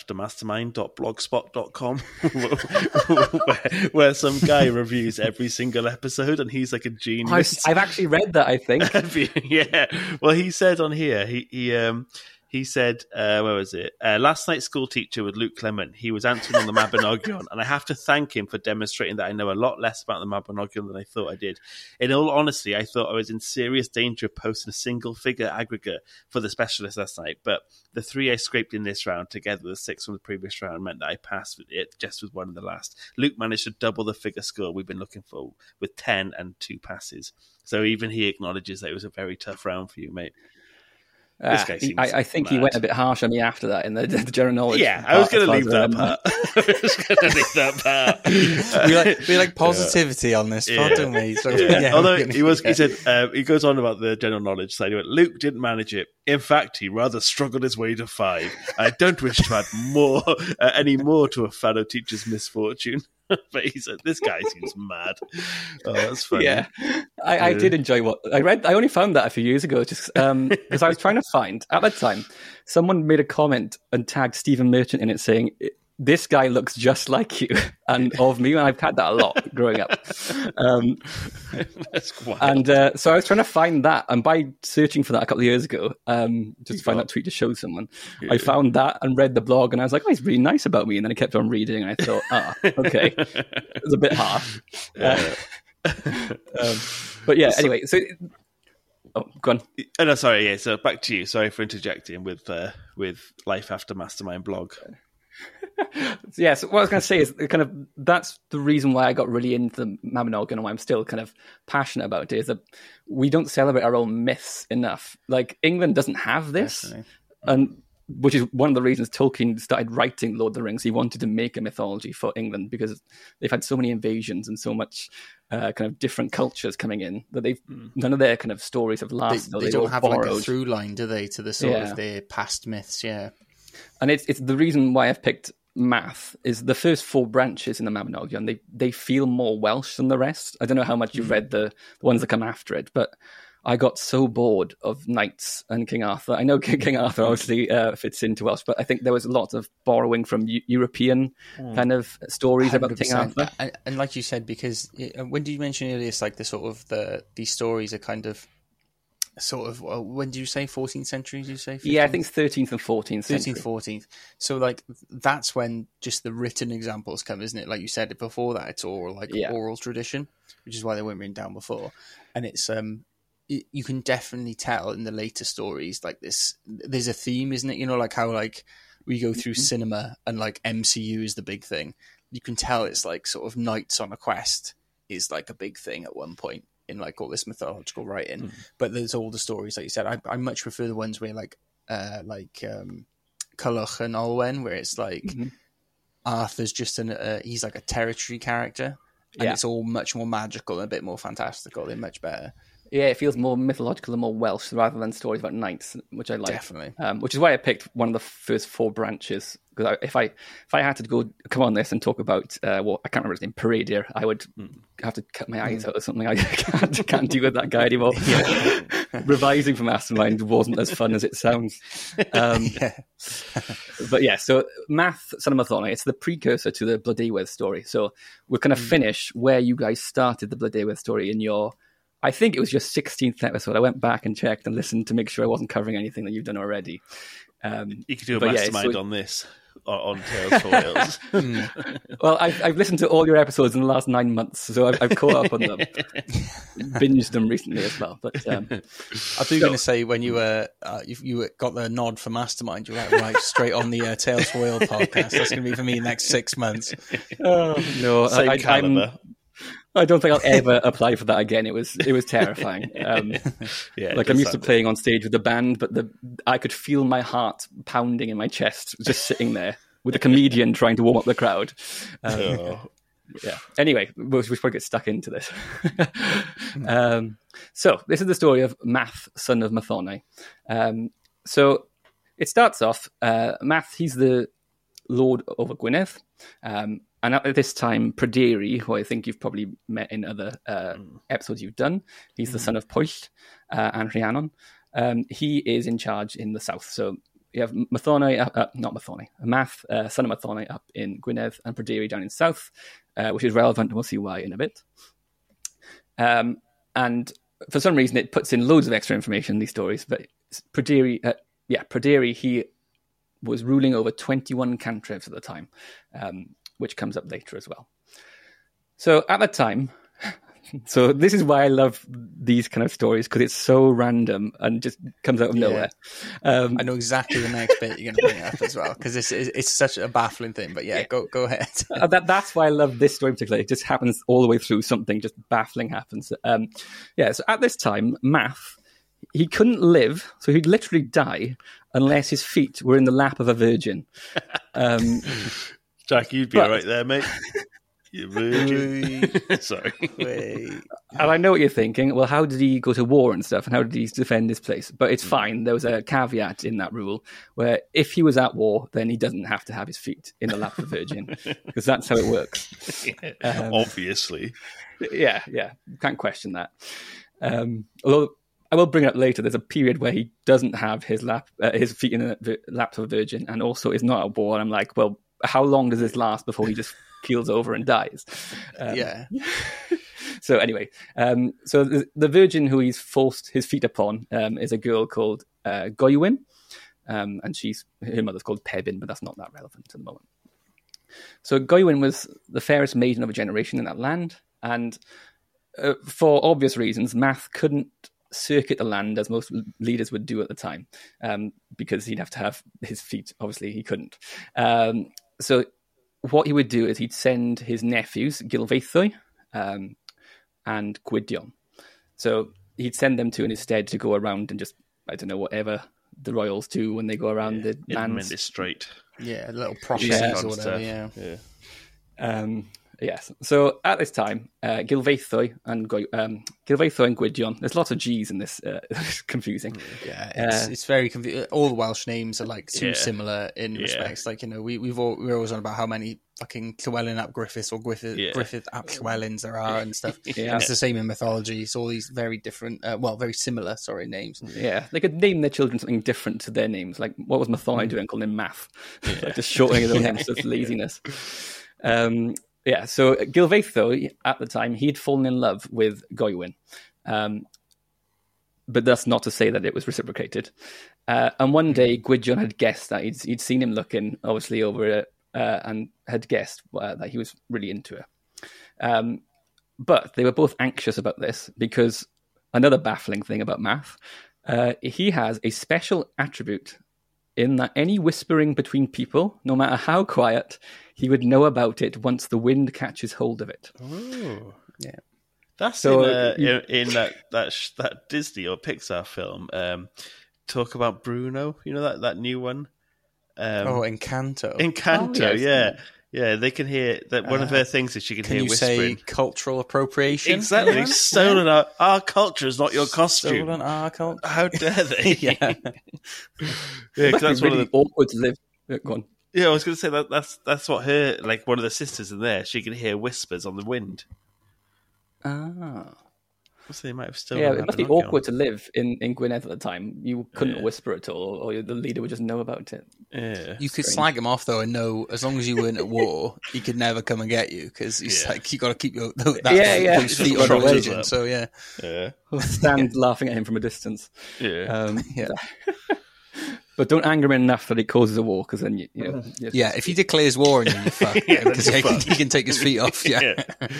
lifeaftermastermind.blogspot.com where some guy reviews every single episode, and he's like a genius. I've actually read that, I think. Yeah. Well, he said on here, he said, where was it? Last night's school teacher with Luke Clement, he was answering on the Mabinogion, and I have to thank him for demonstrating that I know a lot less about the Mabinogion than I thought I did. In all honesty, I thought I was in serious danger of posting a single figure aggregate for the specialist last night, but the 3 I scraped in this round, together with the 6 from the previous round, meant that I passed with it just with one in the last. Luke managed to double the figure score we've been looking for with 10 and 2 passes. So even he acknowledges that it was a very tough round for you, mate. I think he went a bit harsh on me after that in the general knowledge. Yeah, I was going to leave that part. we like positivity on this pod, don't we? So, although he said he goes on about the general knowledge side. He went, Luke didn't manage it. In fact, he rather struggled his way to 5. I don't wish to add any more to a fellow teacher's misfortune. But he said, this guy seems mad. Oh, that's funny. Yeah, I did enjoy what I read. I only found that a few years ago, just because I was trying to find, at that time, someone made a comment and tagged Stephen Merchant in it saying, this guy looks just like you and of me, and I've had that a lot growing up. That's wild. And so I was trying to find that, and by searching for that a couple of yeyears ago, just to find that tweet to show someone, I found that and read the blog, and I was like, oh, he's really nice about me, and then I kept on reading, and I thought, okay, it was a bit harsh. But yeah, anyway, so... Oh, go on. Oh, no, sorry, yeah, so back to you. Sorry for interjecting with Life After Mastermind blog. Yeah, so what I was going to say is kind of that's the reason why I got really into the Mabinogion and why I'm still kind of passionate about it, is that we don't celebrate our own myths enough. Like, England doesn't have this, and which is one of the reasons Tolkien started writing Lord of the Rings. He wanted to make a mythology for England because they've had so many invasions and so much kind of different cultures coming in that none of their kind of stories have lasted. They don't have like a through line, do they, to the sort of their past myths? Yeah. And it's the reason why I've picked Math is the first 4 branches in the Mabinogion. They feel more Welsh than the rest. I don't know how much you've read the ones that come after it, but I got so bored of knights and King Arthur. I know King Arthur obviously fits into Welsh, but I think there was a lot of borrowing from European kind of stories 100%. About King Arthur. And like you said, because when did you mention earlier, it's like the sort of these stories are kind of when do you say 14th century? Did you say 15th? Yeah, I think it's 13th and 14th century. 13th, 14th. So like that's when just the written examples come, isn't it? Like you said, before that it's all like oral tradition, which is why they weren't written down before. And it's you can definitely tell in the later stories like there's a theme, isn't it? You know, like how like we go through cinema and like MCU is the big thing. You can tell it's like sort of knights on a quest is like a big thing at one point in like all this mythological writing, but there's all the stories like you said. I much prefer the ones where like Culhwch and Olwen, where it's like Arthur's just he's like a territory character, and it's all much more magical and a bit more fantastical. They're much better. Yeah, it feels more mythological and more Welsh rather than stories about knights, which I like. Definitely. Which is why I picked one of the first 4 branches. Because if I had to come on this and talk about, I can't remember his name, Paradir, I would have to cut my eyes out or something. I can't deal with that guy anymore. Revising for Mastermind wasn't as fun as it sounds. But yeah, so Math, Son of Mathoni, it's the precursor to the Blodeuwedd story. So we're going to finish where you guys started the Blodeuwedd story in your... I think it was your 16th episode. I went back and checked and listened to make sure I wasn't covering anything that you've done already. You could do a mastermind on this. on Tales for Wales. Well, I've listened to all your episodes in the last 9 months, so I've caught up on them. Binged them recently as well. But I thought you were going to say when you you got the nod for Mastermind, you were like, right, straight on the Tales for Wales podcast. That's going to be for me next 6 months. no, Same caliber. I don't think I'll ever apply for that again. It was terrifying. Yeah, like I'm used to playing on stage with the band, but I could feel my heart pounding in my chest just sitting there with a comedian trying to warm up the crowd. Yeah. Anyway, we should probably get stuck into this. So this is the story of Math, son of Mathoni. So it starts off, Math, he's the Lord over Gwynedd. And at this time, Pryderi, who I think you've probably met in other episodes you've done, he's the son of Pwyll and Rhiannon. He is in charge in the south. So you have Math, son of Mathoni up in Gwynedd, and Pryderi down in south, which is relevant, and we'll see why in a bit. And for some reason, it puts in loads of extra information in these stories. But Pryderi, he was ruling over 21 cantrevs at the time. Which comes up later as well. So at the time, so this is why I love these kind of stories, because it's so random and just comes out of nowhere. I know exactly the next bit you're going to bring up as well, because it's such a baffling thing. But go ahead. That's why I love this story particularly. It just happens all the way through. Something just baffling happens. So at this time, Math, he couldn't live, so he'd literally die unless his feet were in the lap of a virgin. Jack, you'd be right there, mate. You virgin. Sorry. And I know what you're thinking. Well, how did he go to war and stuff, and how did he defend his place? But it's fine. There was a caveat in that rule where if he was at war, then he doesn't have to have his feet in the lap of the virgin, because that's how it works. Obviously. Yeah. Can't question that. Although I will bring it up later. There's a period where he doesn't have his feet in the lap of a virgin, and also is not at war. And I'm like, well, how long does this last before he just keels over and dies? So anyway, so the virgin who he's forced his feet upon is a girl called Goewin, and her mother's called Pebin, but that's not that relevant at the moment. So Goewin was the fairest maiden of a generation in that land, and for obvious reasons, Math couldn't circuit the land as most leaders would do at the time, because he'd have to have his feet. Obviously, he couldn't. So what he would do is he'd send his nephews, Gilfaethwy and Gwydion. So he'd send them in his stead to go around and just, I don't know, whatever the royals do when they go around the lands. Administrate. Yeah, little prophecies or whatever, Yes. So at this time, Gilfaethwy and Gwydion. There's lots of G's in this. It's confusing. Yeah, it's very confusing. All the Welsh names are like too similar in respects. Like, you know, we're always on about how many fucking Llewellyn ap Griffiths or Griffith ap Llewellyns there are and stuff. And it's the same in mythology. It's all these very different, very similar, names. Yeah, they could name their children something different to their names. Like, what was Mathoni doing? Calling him Math. Like, just shortening his own names, just laziness. So Gilfaethwy, at the time, he'd fallen in love with Goewin. But that's not to say that it was reciprocated. And one day, Gwydion had guessed that he'd seen him looking, obviously, over it, and had guessed that he was really into her. But they were both anxious about this, because another baffling thing about Math, he has a special attribute in that any whispering between people, no matter how quiet, he would know about it once the wind catches hold of it. Oh, yeah. That's so in that Disney or Pixar film. Talk about Bruno. You know that new one. Encanto. Encanto, yeah. They can hear that. One of their things is she can hear whispering. Can you say cultural appropriation? Exactly. Stolen our culture is not your costume. Stolen our culture. How dare they? Yeah, because that's really awkward to live. Go on. Yeah, I was going to say that's what her, like, one of the sisters in there, she can hear whispers on the wind. Ah. So they might have stolen. Yeah, it must be awkward to live in Gwynedd at the time. You couldn't whisper at all, or the leader would just know about it. Yeah, you could slag him off though, and know as long as you weren't at war, he could never come and get you, because he's like, you got to keep your feet on the legend. So stand laughing at him from a distance. Yeah. But don't anger him enough that he causes a war, because then Yeah, if he declares war on you, you fuck. Because he can take his feet off. Yeah.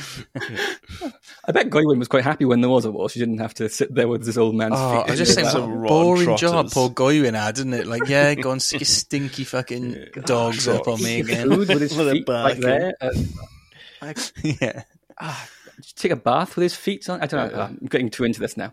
I bet Goywin was quite happy when there was a war. She didn't have to sit there with this old man's feet. I was just saying, what a Some rotten boring job trotters. poor Goywin had, didn't it? Like, yeah, go and stick your stinky fucking dogs up on me again. Food with his With a feet like barking. there. Yeah. Just take a bath with his feet on. I don't know. I'm getting too into this now.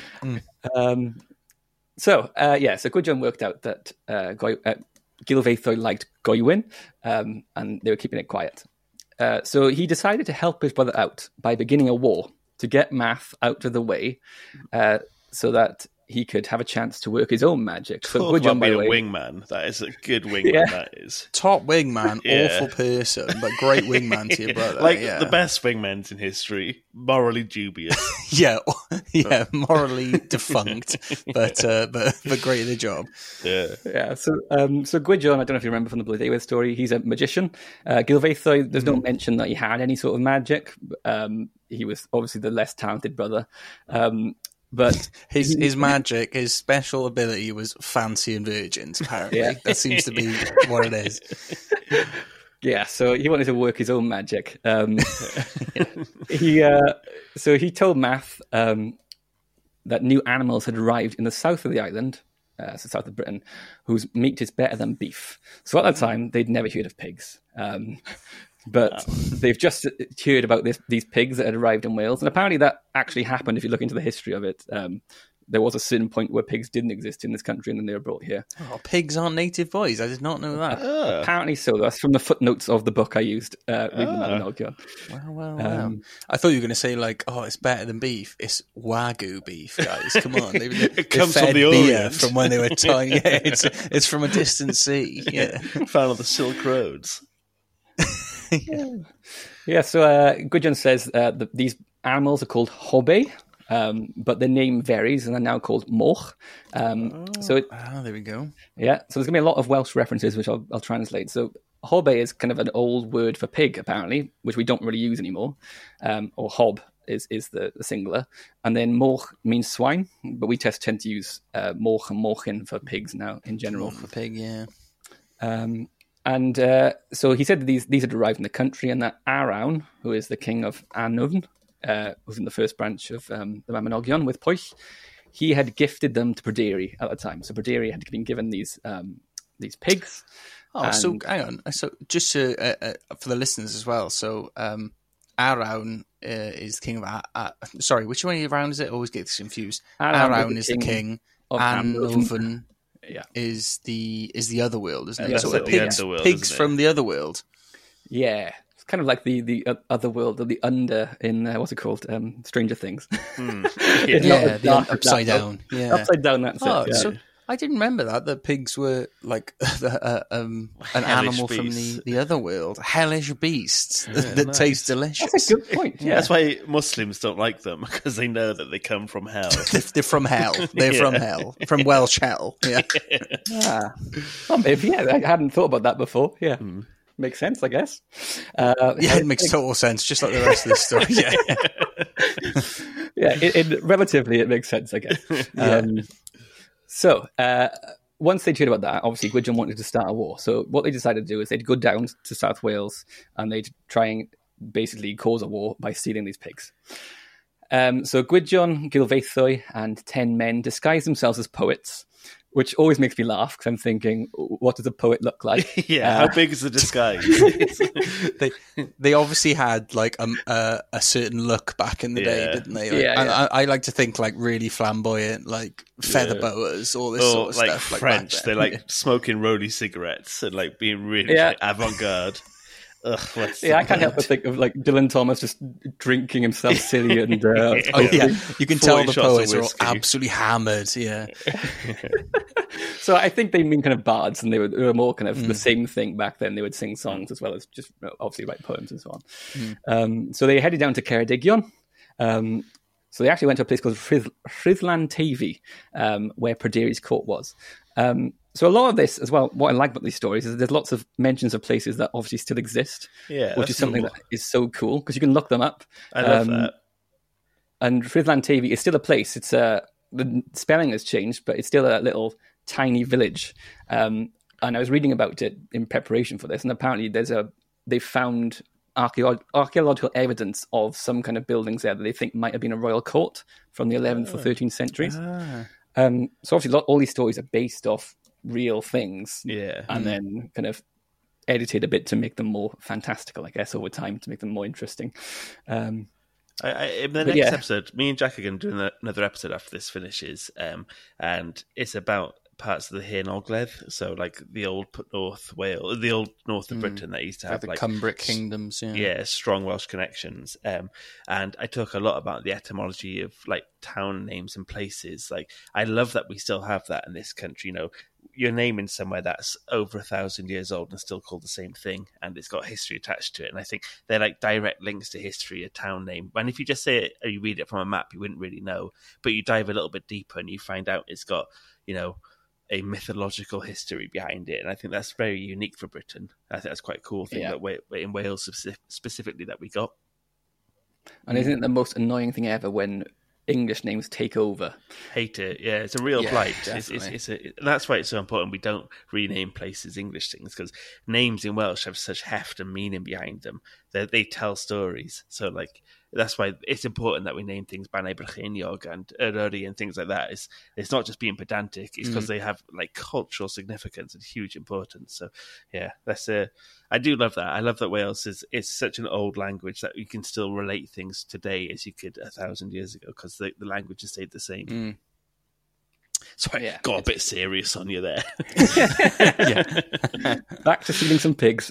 So Gwydion worked out that Gilfaethwy liked Goewin, and they were keeping it quiet. So he decided to help his brother out by beginning a war to get Math out of the way, so that he could have a chance to work his own magic. So Talk Gwydion, about by the being way, a wingman. That is a good wingman. Yeah. That is Top wingman, Yeah. awful person, but great wingman to your brother. like yeah. the best wingmen in history. Morally dubious. Yeah, morally defunct, but great at the job. Yeah. So Gwydion, I don't know if you remember from the Blood David story, he's a magician. Gilfaethwy, there's no mention that he had any sort of magic. He was obviously the less talented brother. But His magic, his special ability was fancying virgins, apparently. Yeah. That seems to be what it is. yeah, so he wanted to work his own magic. He told Math that new animals had arrived in the south of the island, so south of Britain, whose meat is better than beef. So at that time, they'd never heard of pigs. But they've just heard about these pigs that had arrived in Wales. And apparently that actually happened if you look into the history of it. There was a certain point where pigs didn't exist in this country and then they were brought here. Oh, pigs aren't native boys. I did not know that. Apparently so. That's from the footnotes of the book I used, reading the Mabinogion. Wow. I thought you were going to say, like, oh, it's better than beef. It's Wagyu beef, guys. Come on. It comes from fed the beer Orient. from when they were tiny. Yeah, it's from a distant sea. Yeah. Found on the Silk Roads. Yeah, so Gwydion says that these animals are called Hobe, but their name varies and are now called Moch. There we go. Yeah, so there's going to be a lot of Welsh references, which I'll translate. So Hobe is kind of an old word for pig, apparently, which we don't really use anymore. Or Hob is the singular. And then Moch means swine, but we tend to use Moch and Mochin for pigs now in general. For pig, yeah. So he said that these had arrived in the country, and that Arawn, who is the king of Annwn, was in the first branch of the Mabinogion with Pwyll, he had gifted them to Pryderi at the time. So Pryderi had been given these pigs. So hang on. So just for the listeners as well. So Arawn is king of. Sorry, which one around is it? I always get this confused. Arawn is the king. of Annwn Yeah. is the other world, isn't it? That's So the pigs, underworld, pigs isn't it? from the other world. Yeah. It's kind of like the other world, or the under in, what's it called? Stranger Things. It's not Yeah, as the dark as upside that, down. though. Yeah. Upside down, that's Oh, it. Yeah. so I didn't remember that pigs were like an animal from beasts. the other world, hellish beasts that taste delicious. That's a good point. Yeah. That's why Muslims don't like them, because they know that they come from hell. They're from hell. They're from hell. From Welsh hell. Yeah. Well, maybe, yeah. I hadn't thought about that before. Yeah. Makes sense, I guess. Yeah, it makes total sense, just like the rest of the story. Yeah. Relatively, it makes sense, I guess. So, once they'd heard about that, obviously Gwydion wanted to start a war. So what they decided to do is they'd go down to South Wales and they'd try and basically cause a war by stealing these pigs. So Gwydion, Gilfaethwy, and 10 men disguised themselves as poets, which always makes me laugh because I'm thinking, what does a poet look like? Yeah, how big is the disguise? They obviously had like a certain look back in the day, Yeah. didn't they? Like, Yeah, and yeah. I like to think like really flamboyant, like feather boas, all this Or sort of like stuff. Like French, back they're then. like smoking roadie cigarettes and like being really Yeah. like, avant-garde. Ugh, what's Yeah, the I can't help point? but think of like Dylan Thomas just drinking himself silly and Oh yeah, you can tell 40 the shots of poets are all whiskey. absolutely hammered. Yeah, So I think they mean kind of bards, and they were more kind of the same thing back then. They would sing songs as well as just obviously write poems and so on. So they headed down to Ceredigion. So they actually went to a place called Rhuddlan Tavy, where Pryderi's court was. So a lot of this as well, what I like about these stories is there's lots of mentions of places that obviously still exist, Yeah, which that's is something cool. that is so cool because you can look them up. I love that. And Rhuddlan Tavy is still a place. It's the spelling has changed, but it's still a little tiny village. And I was reading about it in preparation for this, and apparently they found archaeological evidence of some kind of buildings there that they think might have been a royal court from the 11th or 13th centuries. So obviously all these stories are based off real things, and then kind of edited a bit to make them more fantastical, I guess, over time, to make them more interesting. In the next episode, me and Jack are going to do another episode after this finishes, and it's about parts of the Hen Ogledd, so like the old north of Britain that used to have the Cumbric kingdoms, strong Welsh connections. And I talk a lot about the etymology of like town names and places. Like I love that we still have that in this country. You know, you're naming somewhere that's over 1,000 years old and still called the same thing, and it's got history attached to it. And I think they're like direct links to history, a town name. And if you just say it or you read it from a map, you wouldn't really know. But you dive a little bit deeper and you find out it's got, you know, a mythological history behind it, and I think that's very unique for Britain. I think that's quite a cool thing that in Wales specifically that we got. And isn't it the most annoying thing ever when English names take over? Hate it. Yeah, it's a real blight. It's that's why it's so important we don't rename places English things, because names in Welsh have such heft and meaning behind them that they tell stories. So like that's why it's important that we name things Banau Brycheiniog and Eryri and things like that. It's not just being pedantic, it's because they have like cultural significance and huge importance. So yeah, that's I do love that. I love that Wales is such an old language that you can still relate things today as you could 1,000 years ago, because the language has stayed the same. Sorry, got a bit serious on you there. Back to stealing some pigs.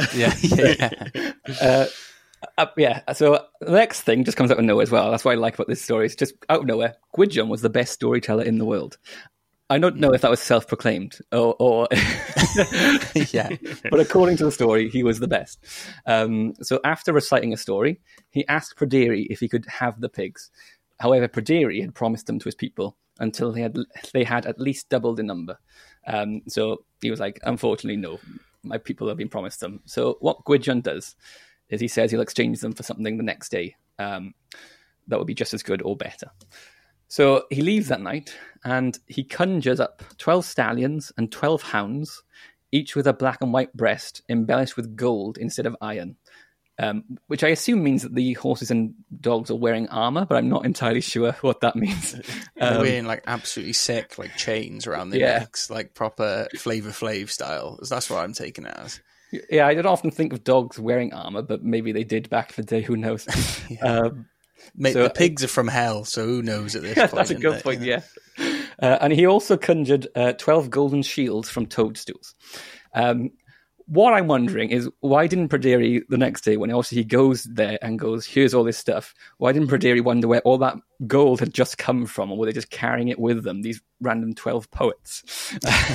So the next thing just comes out of nowhere as well. That's what I like about this story. It's just out of nowhere. Gwydion was the best storyteller in the world. I don't know if that was self-proclaimed or but according to the story, he was the best. So after reciting a story, he asked Pryderi if he could have the pigs. However, Pryderi had promised them to his people until they had at least doubled in number. So he was like, unfortunately, no, my people have been promised them. So what Gwydion does is he says he'll exchange them for something the next day that would be just as good or better. So he leaves that night and he conjures up 12 stallions and 12 hounds, each with a black and white breast embellished with gold instead of iron, which I assume means that the horses and dogs are wearing armor, but I'm not entirely sure what that means. They're wearing like absolutely sick like chains around their necks, like proper Flavor Flav style. That's what I'm taking it as. Yeah, I don't often think of dogs wearing armor, but maybe they did back in the day. Who knows? Mate, the pigs are from hell, so who knows at this point? That's a good point, yeah. And he also conjured 12 golden shields from toadstools. What I'm wondering is, why didn't Pryderi the next day, when obviously he goes there and goes, here's all this stuff, why didn't Pryderi wonder where all that gold had just come from, or were they just carrying it with them, these random 12 poets?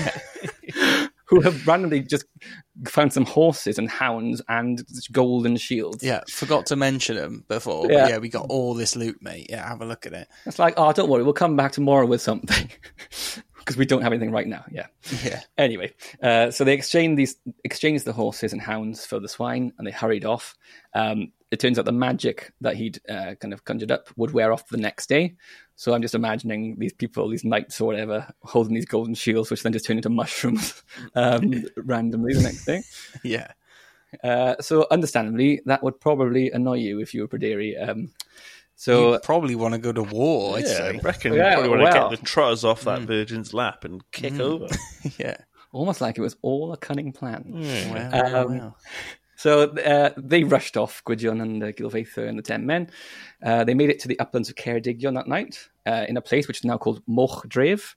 Who have randomly just found some horses and hounds and golden shields. Yeah, forgot to mention them before. Yeah. But yeah, we got all this loot, mate. Yeah, have a look at it. It's like, oh, don't worry, we'll come back tomorrow with something. Because we don't have anything right now. Yeah. Anyway, so they exchanged the horses and hounds for the swine, and they hurried off. It turns out the magic that he'd kind of conjured up would wear off the next day. So I'm just imagining these people, these knights or whatever, holding these golden shields, which then just turn into mushrooms randomly the next day. Yeah. So understandably, that would probably annoy you if you were Pryderi. So you probably want to go to war, I'd say. I reckon you probably want to get the trotters off that virgin's lap and kick over. Yeah. Almost like it was all a cunning plan. Well. So they rushed off, Gwydion and Gilfaethwy and the 10 men. They made it to the uplands of Ceredigion that night, in a place which is now called Moch-Dref.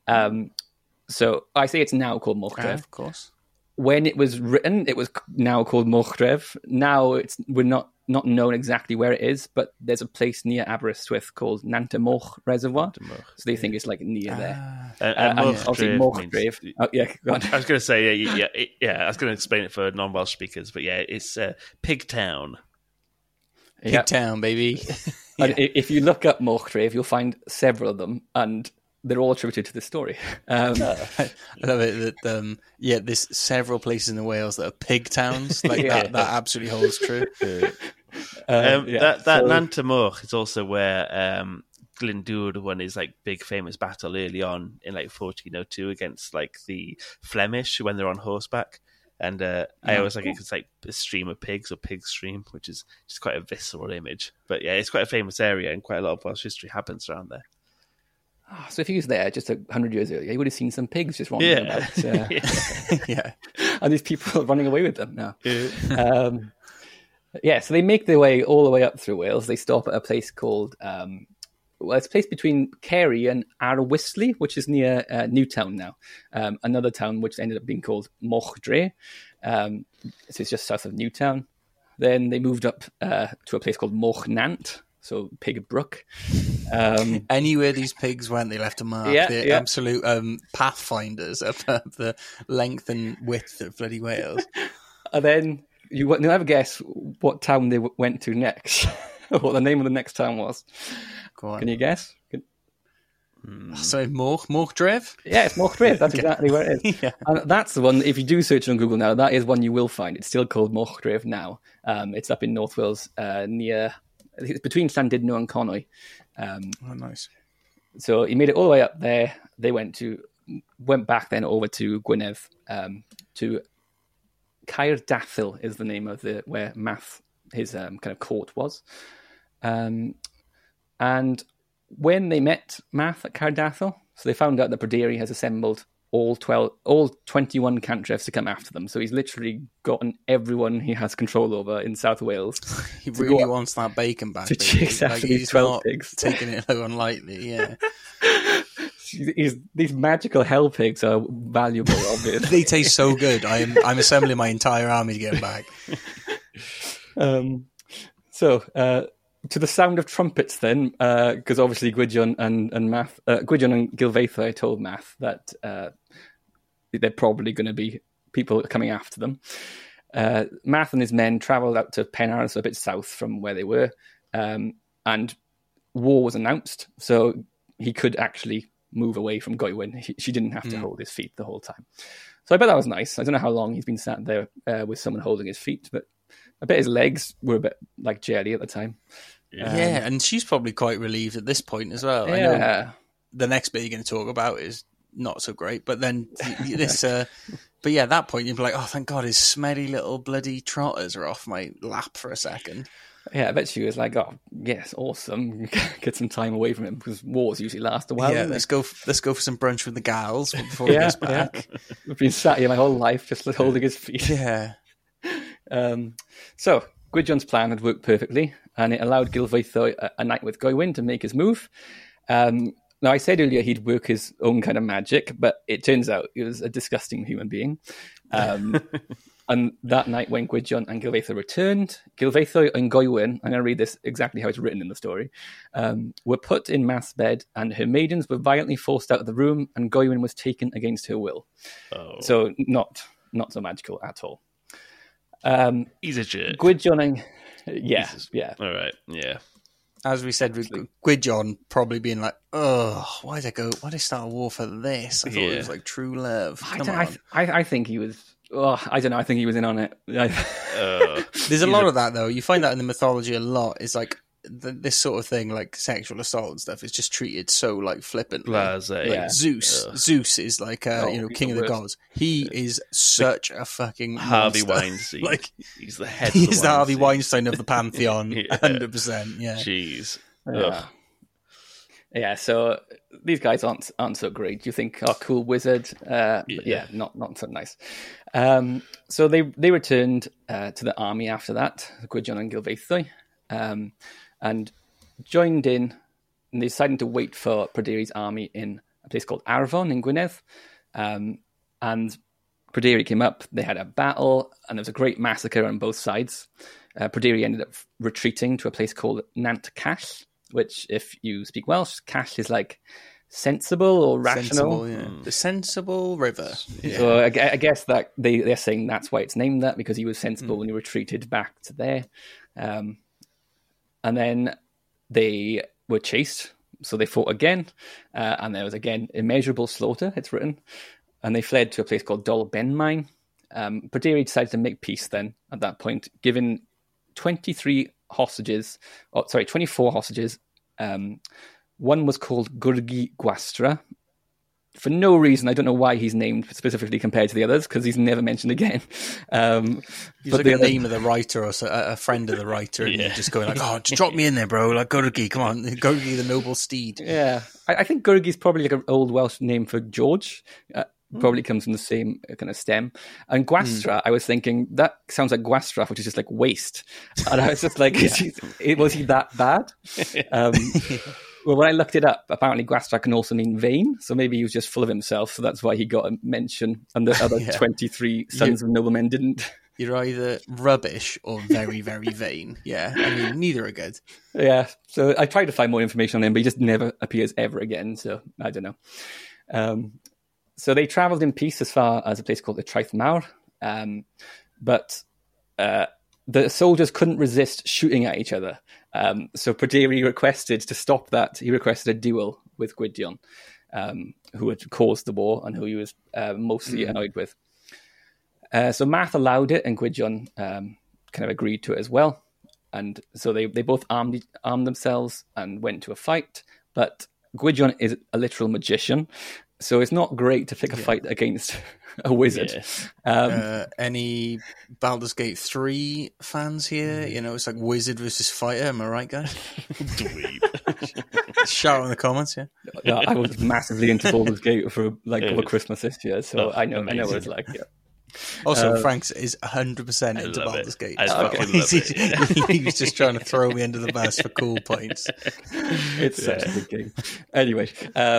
So I say it's now called Moch-Dref. Of course. When it was written, it was now called Moch-Dref. Now we're not known exactly where it is, but there's a place near Aberystwyth called Nant y Moch Reservoir. So they think it's like near there. And obviously Moch-Dref. Go on. I was going to say, I was going to explain it for non-Welsh speakers, but yeah, it's Pig Town. Pig Town, baby. And if you look up Moch-Dref, you'll find several of them, and they're all attributed to this story. I love it that there's several places in the Wales that are pig towns. Like that absolutely holds true. Nant y Moch is also where Glyndŵr won his like big famous battle early on in like 1402 against like the Flemish when they're on horseback. And I always like it 'cause it's like a stream of pigs or pig stream, which is just quite a visceral image. But yeah, it's quite a famous area and quite a lot of Welsh history happens around there. So if he was there just 100 years earlier, he would have seen some pigs just wandering about. Yeah. And these people running away with them now. So they make their way all the way up through Wales. They stop at a place called, it's a place between Kerry and Arwisley, which is near Newtown now. Another town which ended up being called Mochdre. So it's just south of Newtown. Then they moved up to a place called Mochnant, so Pig Brook. Anywhere these pigs went, they left a mark. They're absolute pathfinders of the length and width of bloody Wales. And then you'll never guess what town they went to next. What the name of the next town was. Go on. Can you guess? So Mochdrev? Yeah, it's Mochdrev. That's exactly where it is. Yeah. And that's the one, if you do search on Google now, that is one you will find. It's still called Mochdrev now. It's up in North Wales, near, I think it's between Llandudno and Conwy. Nice. So he made it all the way up there. They went back then over to Gwynedd, to Caerdathil is the name of where Math, his kind of court was. And when they met Math at Caerdathil, so they found out that Pryderi has assembled all 21 cantrefs to come after them. So he's literally gotten everyone he has control over in South Wales. He really wants that bacon back. To chase after these 12 pigs. Taking it unlightly, yeah. These magical hell pigs are valuable, obviously. They taste so good. I'm assembling my entire army to get them back. To the sound of trumpets then, because obviously Gwydion and Gilfaethwy told Math that they're probably going to be people coming after them. Math and his men travelled out to Penarth, so a bit south from where they were, and war was announced, so he could actually move away from Goewin. She didn't have to hold his feet the whole time. So I bet that was nice. I don't know how long he's been sat there with someone holding his feet, but I bet his legs were a bit like jelly at the time. Yeah, and she's probably quite relieved at this point as well. Yeah. I know the next bit you're going to talk about is not so great, but then this... but yeah, at that point you'd be like, oh, thank God, his smelly little bloody trotters are off my lap for a second. Yeah, I bet she was like, oh, yes, awesome. Get some time away from him, because wars usually last a while. Yeah, let's go for some brunch with the gals before he gets back. Yeah. I've been sat here my whole life just holding his feet. Yeah. So Gwydion's plan had worked perfectly, and it allowed Gilfaethwy a night with Goewin to make his move. Now, I said earlier he'd work his own kind of magic, but it turns out he was a disgusting human being. And that night when Gwydion and Gilfaethwy returned, Gilfaethwy and Goewin, I'm going to read this exactly how it's written in the story, were put in Math's bed, and her maidens were violently forced out of the room, and Goewin was taken against her will. Oh. So not so magical at all. He's a jerk. Gwydion and... Yeah. All right, yeah. As we said, with Gwydion probably being like, oh, why did I start a war for this? I thought it was like true love. I think he was... Oh, I don't know. I think he was in on it. There's a lot of that, though. You find that in the mythology a lot. It's like this sort of thing, like sexual assault and stuff, is just treated so like flippantly. Like Zeus is like king of the gods. He is such a fucking Harvey monster. Weinstein. Like he's the head. He's the Harvey Weinstein of the pantheon. 100%. Yeah. Jeez. Yeah. So these guys aren't so great. You think, oh, cool wizard. Not so nice. So they returned to the army after that, Gwydion and Gilfaethwy, and joined in, and they decided to wait for Pryderi's army in a place called Arfon in Gwynedd. And Pryderi came up, they had a battle, and there was a great massacre on both sides. Pryderi ended up retreating to a place called Nant Call, which, if you speak Welsh, Call is like sensible or rational. The sensible river. Yeah. So I guess that they're saying that's why it's named that, because he was sensible when he retreated back to there. And then they were chased, so they fought again, and there was again immeasurable slaughter, it's written, and they fled to a place called Dol Benmain. Pryderi decided to make peace then at that point, giving 24 hostages, One was called Gurgi Gwastra. For no reason, I don't know why he's named specifically compared to the others, because he's never mentioned again. He's like the name of the writer or a friend of the writer, and you're just going like, "Oh, just drop me in there, bro! Like Gurgi, come on, Gurgi, the noble steed." Yeah, I think Gurgi's probably like an old Welsh name for George. Probably comes from the same kind of stem. And Gwastra, I was thinking that sounds like Gwastraff, which is just like waste. And I was just like, was he that bad? Well, when I looked it up, apparently Gwastra can also mean vain, so maybe he was just full of himself, so that's why he got a mention, and the other 23 sons of noblemen didn't. You're either rubbish or very, very vain. Yeah, I mean, neither are good. Yeah, so I tried to find more information on him, but he just never appears ever again, so I don't know. So they travelled in peace as far as a place called the Traeth Mawr, but the soldiers couldn't resist shooting at each other. So Pryderi requested to stop that. He requested a duel with Gwydion, who had caused the war and who he was mostly annoyed with. So Math allowed it, and Gwydion kind of agreed to it as well. And so they both armed themselves and went to a fight. But Gwydion is a literal magician, so it's not great to pick a fight against a wizard. Yeah. Any Baldur's Gate 3 fans here? You know, it's like wizard versus fighter. Am I right, guys? Shout in the comments, yeah. I was massively into Baldur's Gate for over Christmas this year, so I know what it's like. Yeah. Also, Frank is 100% into Baldur's Gate. I fucking love it. He was just trying to throw me under the bus for cool points. It's such a good game. Anyway,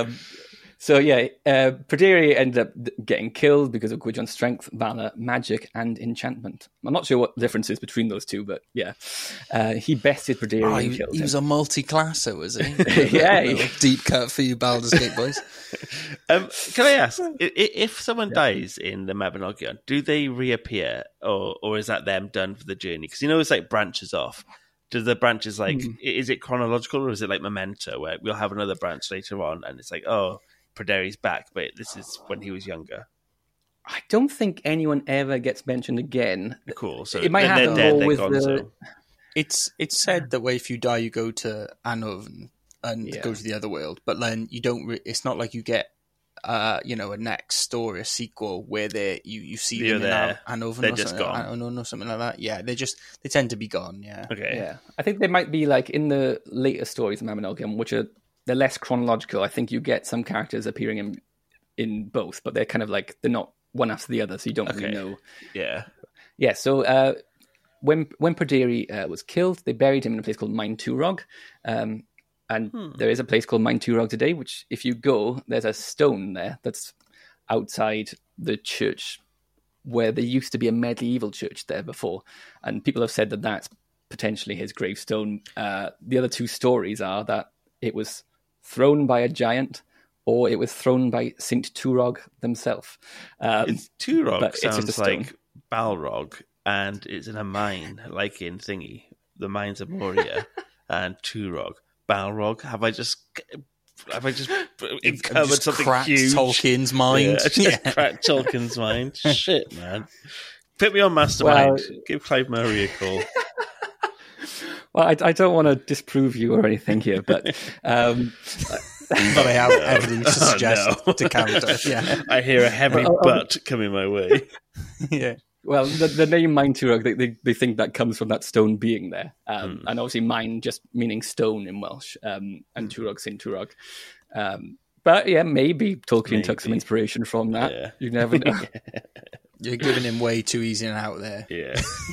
so Pryderi ended up getting killed because of Gwydion's strength, valor, magic, and enchantment. I'm not sure what the difference is between those two, but yeah. He bested Pryderi and killed him. He was a multi-classer, was he? Yeah. Deep cut for you Baldur's Gate boys. Can I ask, if someone dies in the Mabinogion, do they reappear, or is that them done for the journey? Because it's like branches off. Do the branches is it chronological, or is it like Memento, where we'll have another branch later on, and it's like, oh, Pryderi's back, but this is when he was younger? I don't think anyone ever gets mentioned again. Cool. So it might happen more with the... It's said that way if you die, you go to Anuvn and go to the other world, but then you don't. It's not like you get, a next story, a sequel where you see them in Anuvn. They're just gone. Or something like that. Yeah, they tend to be gone. Yeah. Okay. Yeah, I think they might be like in the later stories of Mabinogion, which they're less chronological. I think you get some characters appearing in both, but they're kind of like they're not one after the other, so you don't really know. Yeah. Yeah. So when Pryderi was killed, they buried him in a place called Maen Twrog. And there is a place called Maen Twrog today, which if you go, there's a stone there that's outside the church where there used to be a medieval church there before. And people have said that that's potentially his gravestone. The other two stories are that it was thrown by a giant or it was thrown by Saint Twrog themselves. Twrog sounds like Balrog, and it's in a mine, like in Thingy, the Mines of Moria, and Twrog. Balrog. Have I just uncovered something huge? Tolkien's mind. Cracked Tolkien's mind. Shit, man. Put me on Mastermind. Give Clive Murray a call. Well, I don't want to disprove you or anything here, but but I have evidence to suggest to counter. Yeah, I hear a heavy butt coming my way. Yeah. Well, the name Maen Twrog, they think that comes from that stone being there. And obviously Maen just meaning stone in Welsh, and Twrog, Saint Twrog. But yeah, maybe Tolkien took some inspiration from that. Yeah. You never know. You're giving him way too easy and out there. Yeah.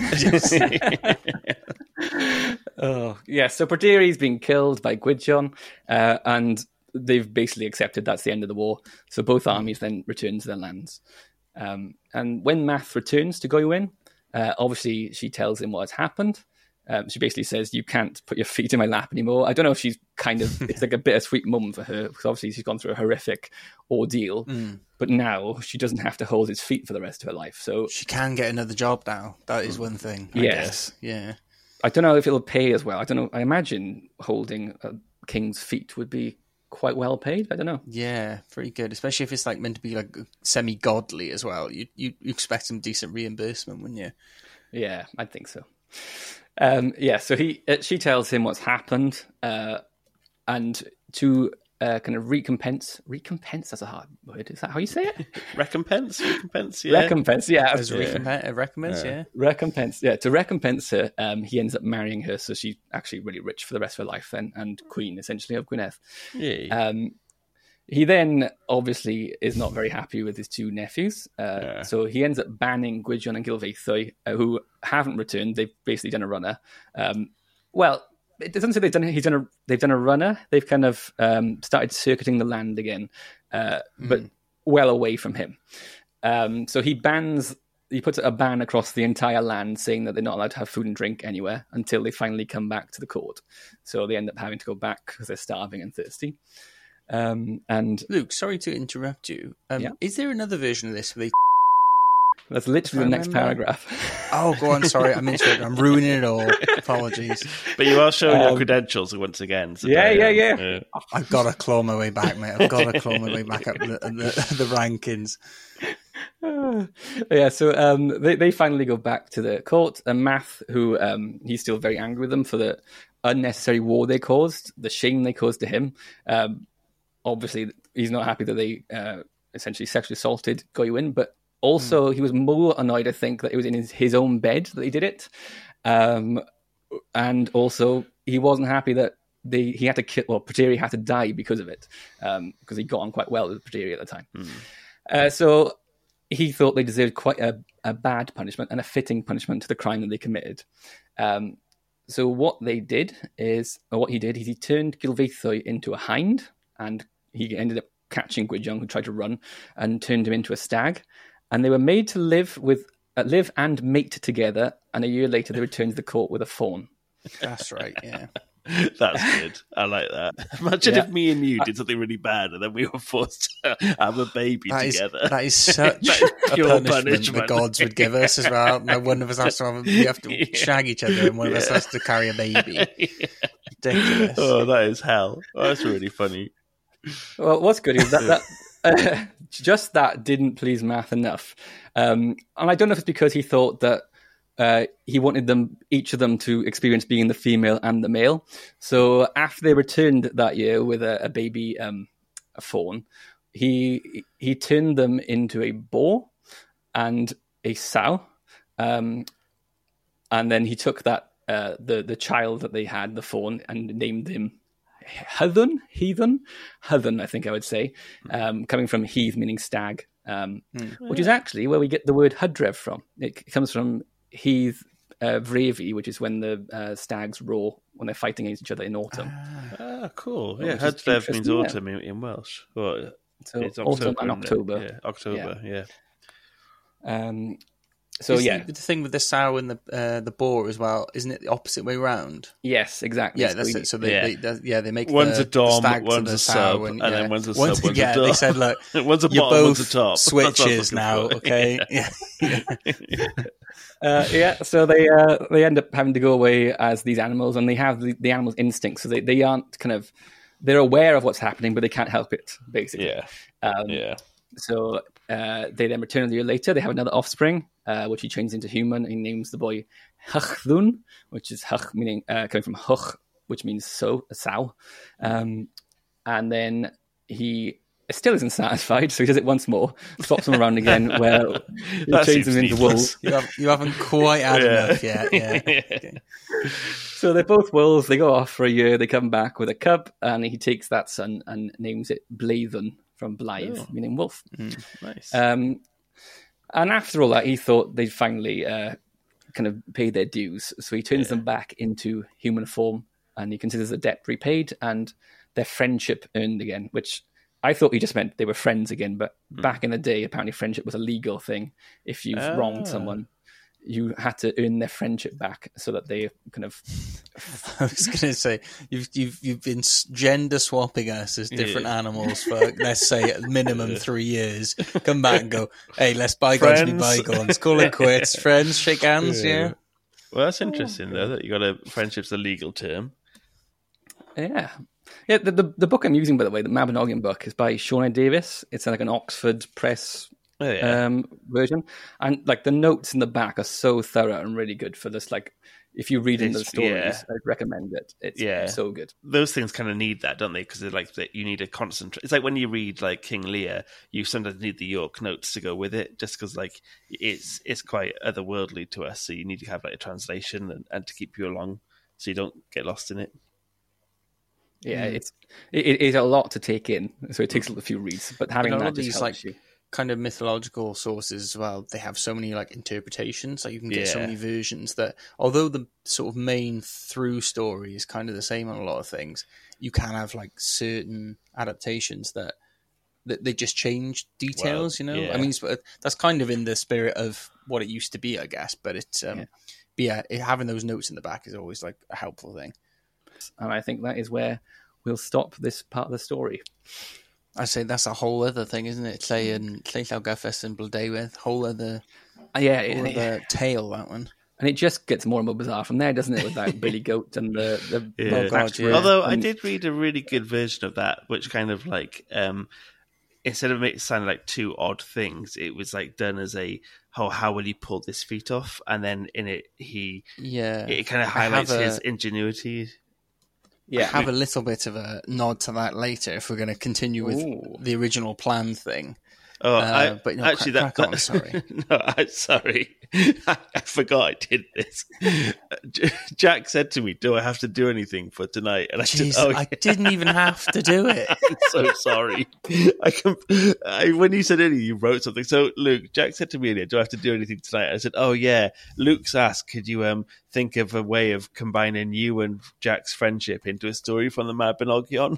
So Pryderi's been killed by Gwydion, and they've basically accepted that's the end of the war. So both armies then return to their lands. And when Math returns to Goewin, obviously she tells him what has happened. She basically says, you can't put your feet in my lap anymore. I don't know if she's it's like a bittersweet moment for her, because obviously she's gone through a horrific ordeal, but now she doesn't have to hold his feet for the rest of her life. So she can get another job now. That is one thing, I guess. Yeah. I don't know if it'll pay as well. I don't know. I imagine holding a king's feet would be quite well paid. I don't know. Yeah, pretty good, especially if it's like meant to be like semi-godly as well. You expect some decent reimbursement, wouldn't you? Yeah, I think so. So she tells him what's happened, and to kind of recompense. Recompense, that's a hard word. Is that how you say it? Recompense, yeah. Recompense, yeah. As recompense, yeah. Recompense, yeah. To recompense her, he ends up marrying her, so she's actually really rich for the rest of her life, and queen, essentially, of Gwynedd. Yeah. He then obviously is not very happy with his two nephews, so he ends up banning Gwydion and Gilfaethwy, who haven't returned. They've basically done a runner. Well, it doesn't say they've done a runner. They've kind of started circuiting the land again, but well away from him. So he puts a ban across the entire land, saying that they're not allowed to have food and drink anywhere until they finally come back to the court. So they end up having to go back because they're starving and thirsty. And Luke, sorry to interrupt you. Is there another version of this where they... That's literally the next paragraph. Oh, go on. Sorry, I'm ruining it all. Apologies. But you are showing your credentials once again. So Yeah. I've got to claw my way back, mate. I've got to claw my way back up the rankings. So they finally go back to the court, and Math, who he's still very angry with them for the unnecessary war they caused, the shame they caused to him. Obviously, he's not happy that they essentially sexually assaulted Goewin, but also he was more annoyed, I think, that it was in his own bed that they did it. And also, he wasn't happy that he had to kill, well, Pryderi had to die because of it, because he got on quite well with Pryderi at the time. So he thought they deserved quite a bad punishment and a fitting punishment to the crime that they committed. So what he did is he turned Gilfaethwy into a hind, and he ended up catching Gwydion, who tried to run, and turned him into a stag. And they were made to live and mate together, and a year later they returned to the court with a fawn. That's right, yeah. That's good. I like that. Imagine if me and you did something really bad and then we were forced to have a baby together. That is such a punishment the gods would give us as well. No, one of us has to have to shag each other, and one of us has to carry a baby. Ridiculous. Oh, that is hell. Oh, that's really funny. Well, what's good is that just that didn't please Math enough. And I don't know if it's because he thought that he wanted each of them to experience being the female and the male. So after they returned that year with a baby, a fawn, he turned them into a boar and a sow. And then he took that the child that they had, the fawn, and named him Heathen, I think I would say, coming from heath, meaning stag, which is actually where we get the word Hydref from. It comes from heath vrefi, which is when the stags roar when they're fighting against each other in autumn. Cool. Yeah, Hydref means autumn in Welsh. Well, so it's autumn and October. Yeah, October, yeah. So the thing with the sow and the boar as well, isn't it the opposite way round? Yes, exactly. Yeah, that's it. So they make one's a dom, one's a sub, and then one's a sub, one's a dom. They said, look, one's a you're bottom, both one's a top. Switches now, okay? So they end up having to go away as these animals, and they have the animals' instincts, so they aren't they're aware of what's happening, but they can't help it, basically. So they then return a year later. They have another offspring, which he changes into human. He names the boy Hychdwn, which is Hych, meaning coming from Hych, which means sow. And then he still isn't satisfied, so he does it once more, swaps them around again, where he changes them into wolves. You haven't quite had enough yet. Yeah. Okay. So they're both wolves. They go off for a year. They come back with a cub, and he takes that son and names it Blaethyn, from Blythe, meaning wolf. Nice. And after all that, he thought they'd finally kind of pay their dues. So he turns them back into human form, and he considers the debt repaid and their friendship earned again, which I thought he just meant they were friends again. But back in the day, apparently friendship was a legal thing. If you've wronged someone, you had to earn their friendship back so that they kind of... I was going to say, you've been gender swapping us as different animals for, let's say, at minimum 3 years. Come back and go, hey, let's bygones be bygones. Call it quits. Friends, shake hands, yeah. Well, that's interesting, though, that you got friendship's a legal term. Yeah. Yeah, the book I'm using, by the way, the Mabinogion book, is by Shauna Davis. It's like an Oxford Press version, and like the notes in the back are so thorough and really good for this. Like, if you read in the stories, I'd recommend it. It's so good. Those things kind of need that, don't they? Because you need a constant. It's like when you read like King Lear, you sometimes need the York notes to go with it, just because like it's quite otherworldly to us. So you need to have like a translation and to keep you along, so you don't get lost in it. Yeah, it is a lot to take in, so it takes a few reads. But having all that of just these helps you. kind of mythological sources as well, they have so many like interpretations, like you can get so many versions that although the sort of main through story is kind of the same on a lot of things, you can have like certain adaptations that they just change details, I mean, that's kind of in the spirit of what it used to be, I guess, but it's having those notes in the back is always like a helpful thing. And I think that is where we'll stop this part of the story. I say that's a whole other thing, isn't it? Lleithel Gyffes and Blodeuwedd, whole other tale, that one. And it just gets more and more bizarre from there, doesn't it? With that Billy Goat and the Although I did read a really good version of that, which kind of like instead of it sounding like two odd things, it was like done as how will he pull this feat off, and then in it it kind of highlights his ingenuity. Yeah, have a little bit of a nod to that later if we're going to continue with the original plan thing. Oh, but no, actually, crack on, sorry. No, I'm sorry. I forgot I did this. Jack said to me, "Do I have to do anything for tonight?" And I said, I didn't even have to do it. I'm so sorry. When you said anything, you wrote something. So, Luke, Jack said to me, "Do I have to do anything tonight?" I said, "Oh yeah." Luke's asked, "Could you think of a way of combining you and Jack's friendship into a story from the Mabinogion?"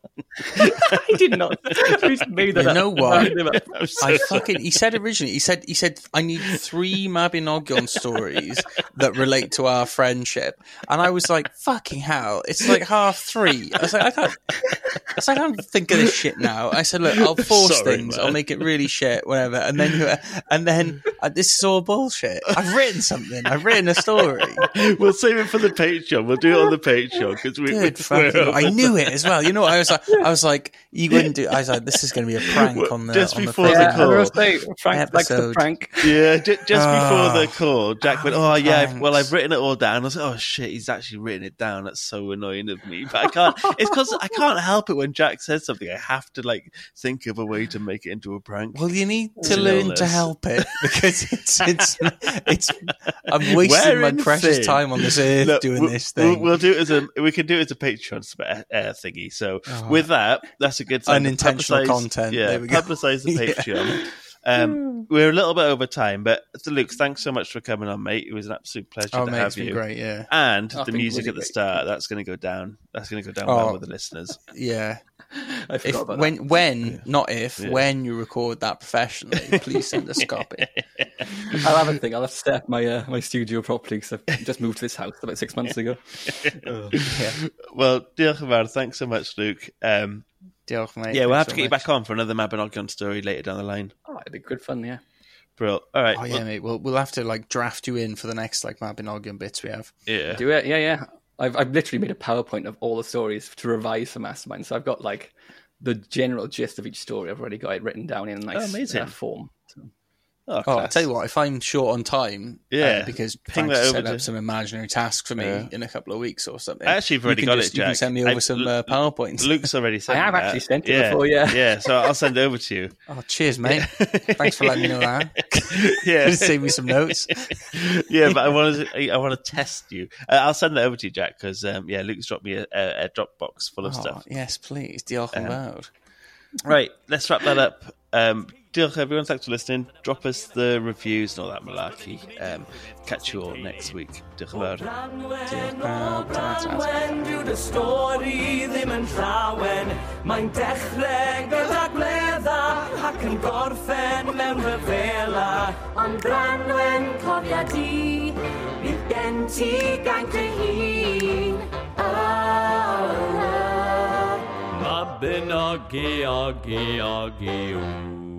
I did not. Made that you know what? Sorry. He said originally. He said I need 3 Mabinogion stories that relate to our friendship, and I was like, "Fucking hell!" It's like 3:30. I was like, I can't think of this shit now. I said, "Look, I'll force things. Man. I'll make it really shit, whatever." And then this is all bullshit. I've written something. I've written a story. We'll save it for the Patreon. We'll do it on the Patreon because I knew it as well. You know, I was like, you wouldn't do. I was like, this is going to be a prank on the just before the call. Frank likes the prank. Yeah, just before the call, Jack went, "Oh yeah, I've written it all down." I was like, "Oh shit, he's actually written it down." That's so annoying of me, but I can't. It's because I can't help it when Jack says something. I have to like think of a way to make it into a prank. Well, you need to learn to help it because it's. I'm wasting my precious time on this earth doing this thing. We'll do it we can do it as a Patreon thingy. So with that, that's a good sign. Unintentional content. Yeah, publicize the Patreon. We're a little bit over time, but Luke, thanks so much for coming on, mate. It was an absolute pleasure to have it's been you. Great, yeah. And the music at the start, that's going to go down. That's going to go down well with the listeners. Yeah. I forgot about that. When you record that professionally, please send us a copy. I'll have a thing. I'll have to set up my studio properly because I've just moved to this house about 6 months ago. Well, diolch yn fawr. Thanks so much, Luke. Diolch, mate. Yeah, we'll have to get you back on for another Mabinogion story later down the line. Oh, it'd be good fun, yeah. Brilliant. All right. Oh, yeah, mate. We'll have to like draft you in for the next like Mabinogion bits we have. Yeah. Do it. Yeah. I've literally made a PowerPoint of all the stories to revise for Mastermind. So I've got like the general gist of each story. I've already got it written down in a nice form. So. I'll tell you what, if I'm short on time, because Frank set up some imaginary task for me in a couple of weeks or something. Actually, you've already got it, Jack. You can send me over some PowerPoints. Luke's already sent I have actually sent it before, Yeah, so I'll send it over to you. Oh, cheers, mate. Thanks for letting me know that. Yeah. Save me some notes. Yeah, but I want to test you. I'll send that over to you, Jack, because, Luke's dropped me a Dropbox full of stuff. Yes, please. Diolch yn fawr. Right, let's wrap that up. Diolch everyone, thanks for listening. Drop us the reviews and all that malarkey. Catch you all next week. Diolch yn fawr. Branwen, dyw dy stori ddim yn llawen. Mae'n dechrau gyda gledda ac yn gorffen mewn rhyfela. Ond Branwen, cofia di, bydd gen ti gaint dy hun. Mabinogi, ogi, ogi,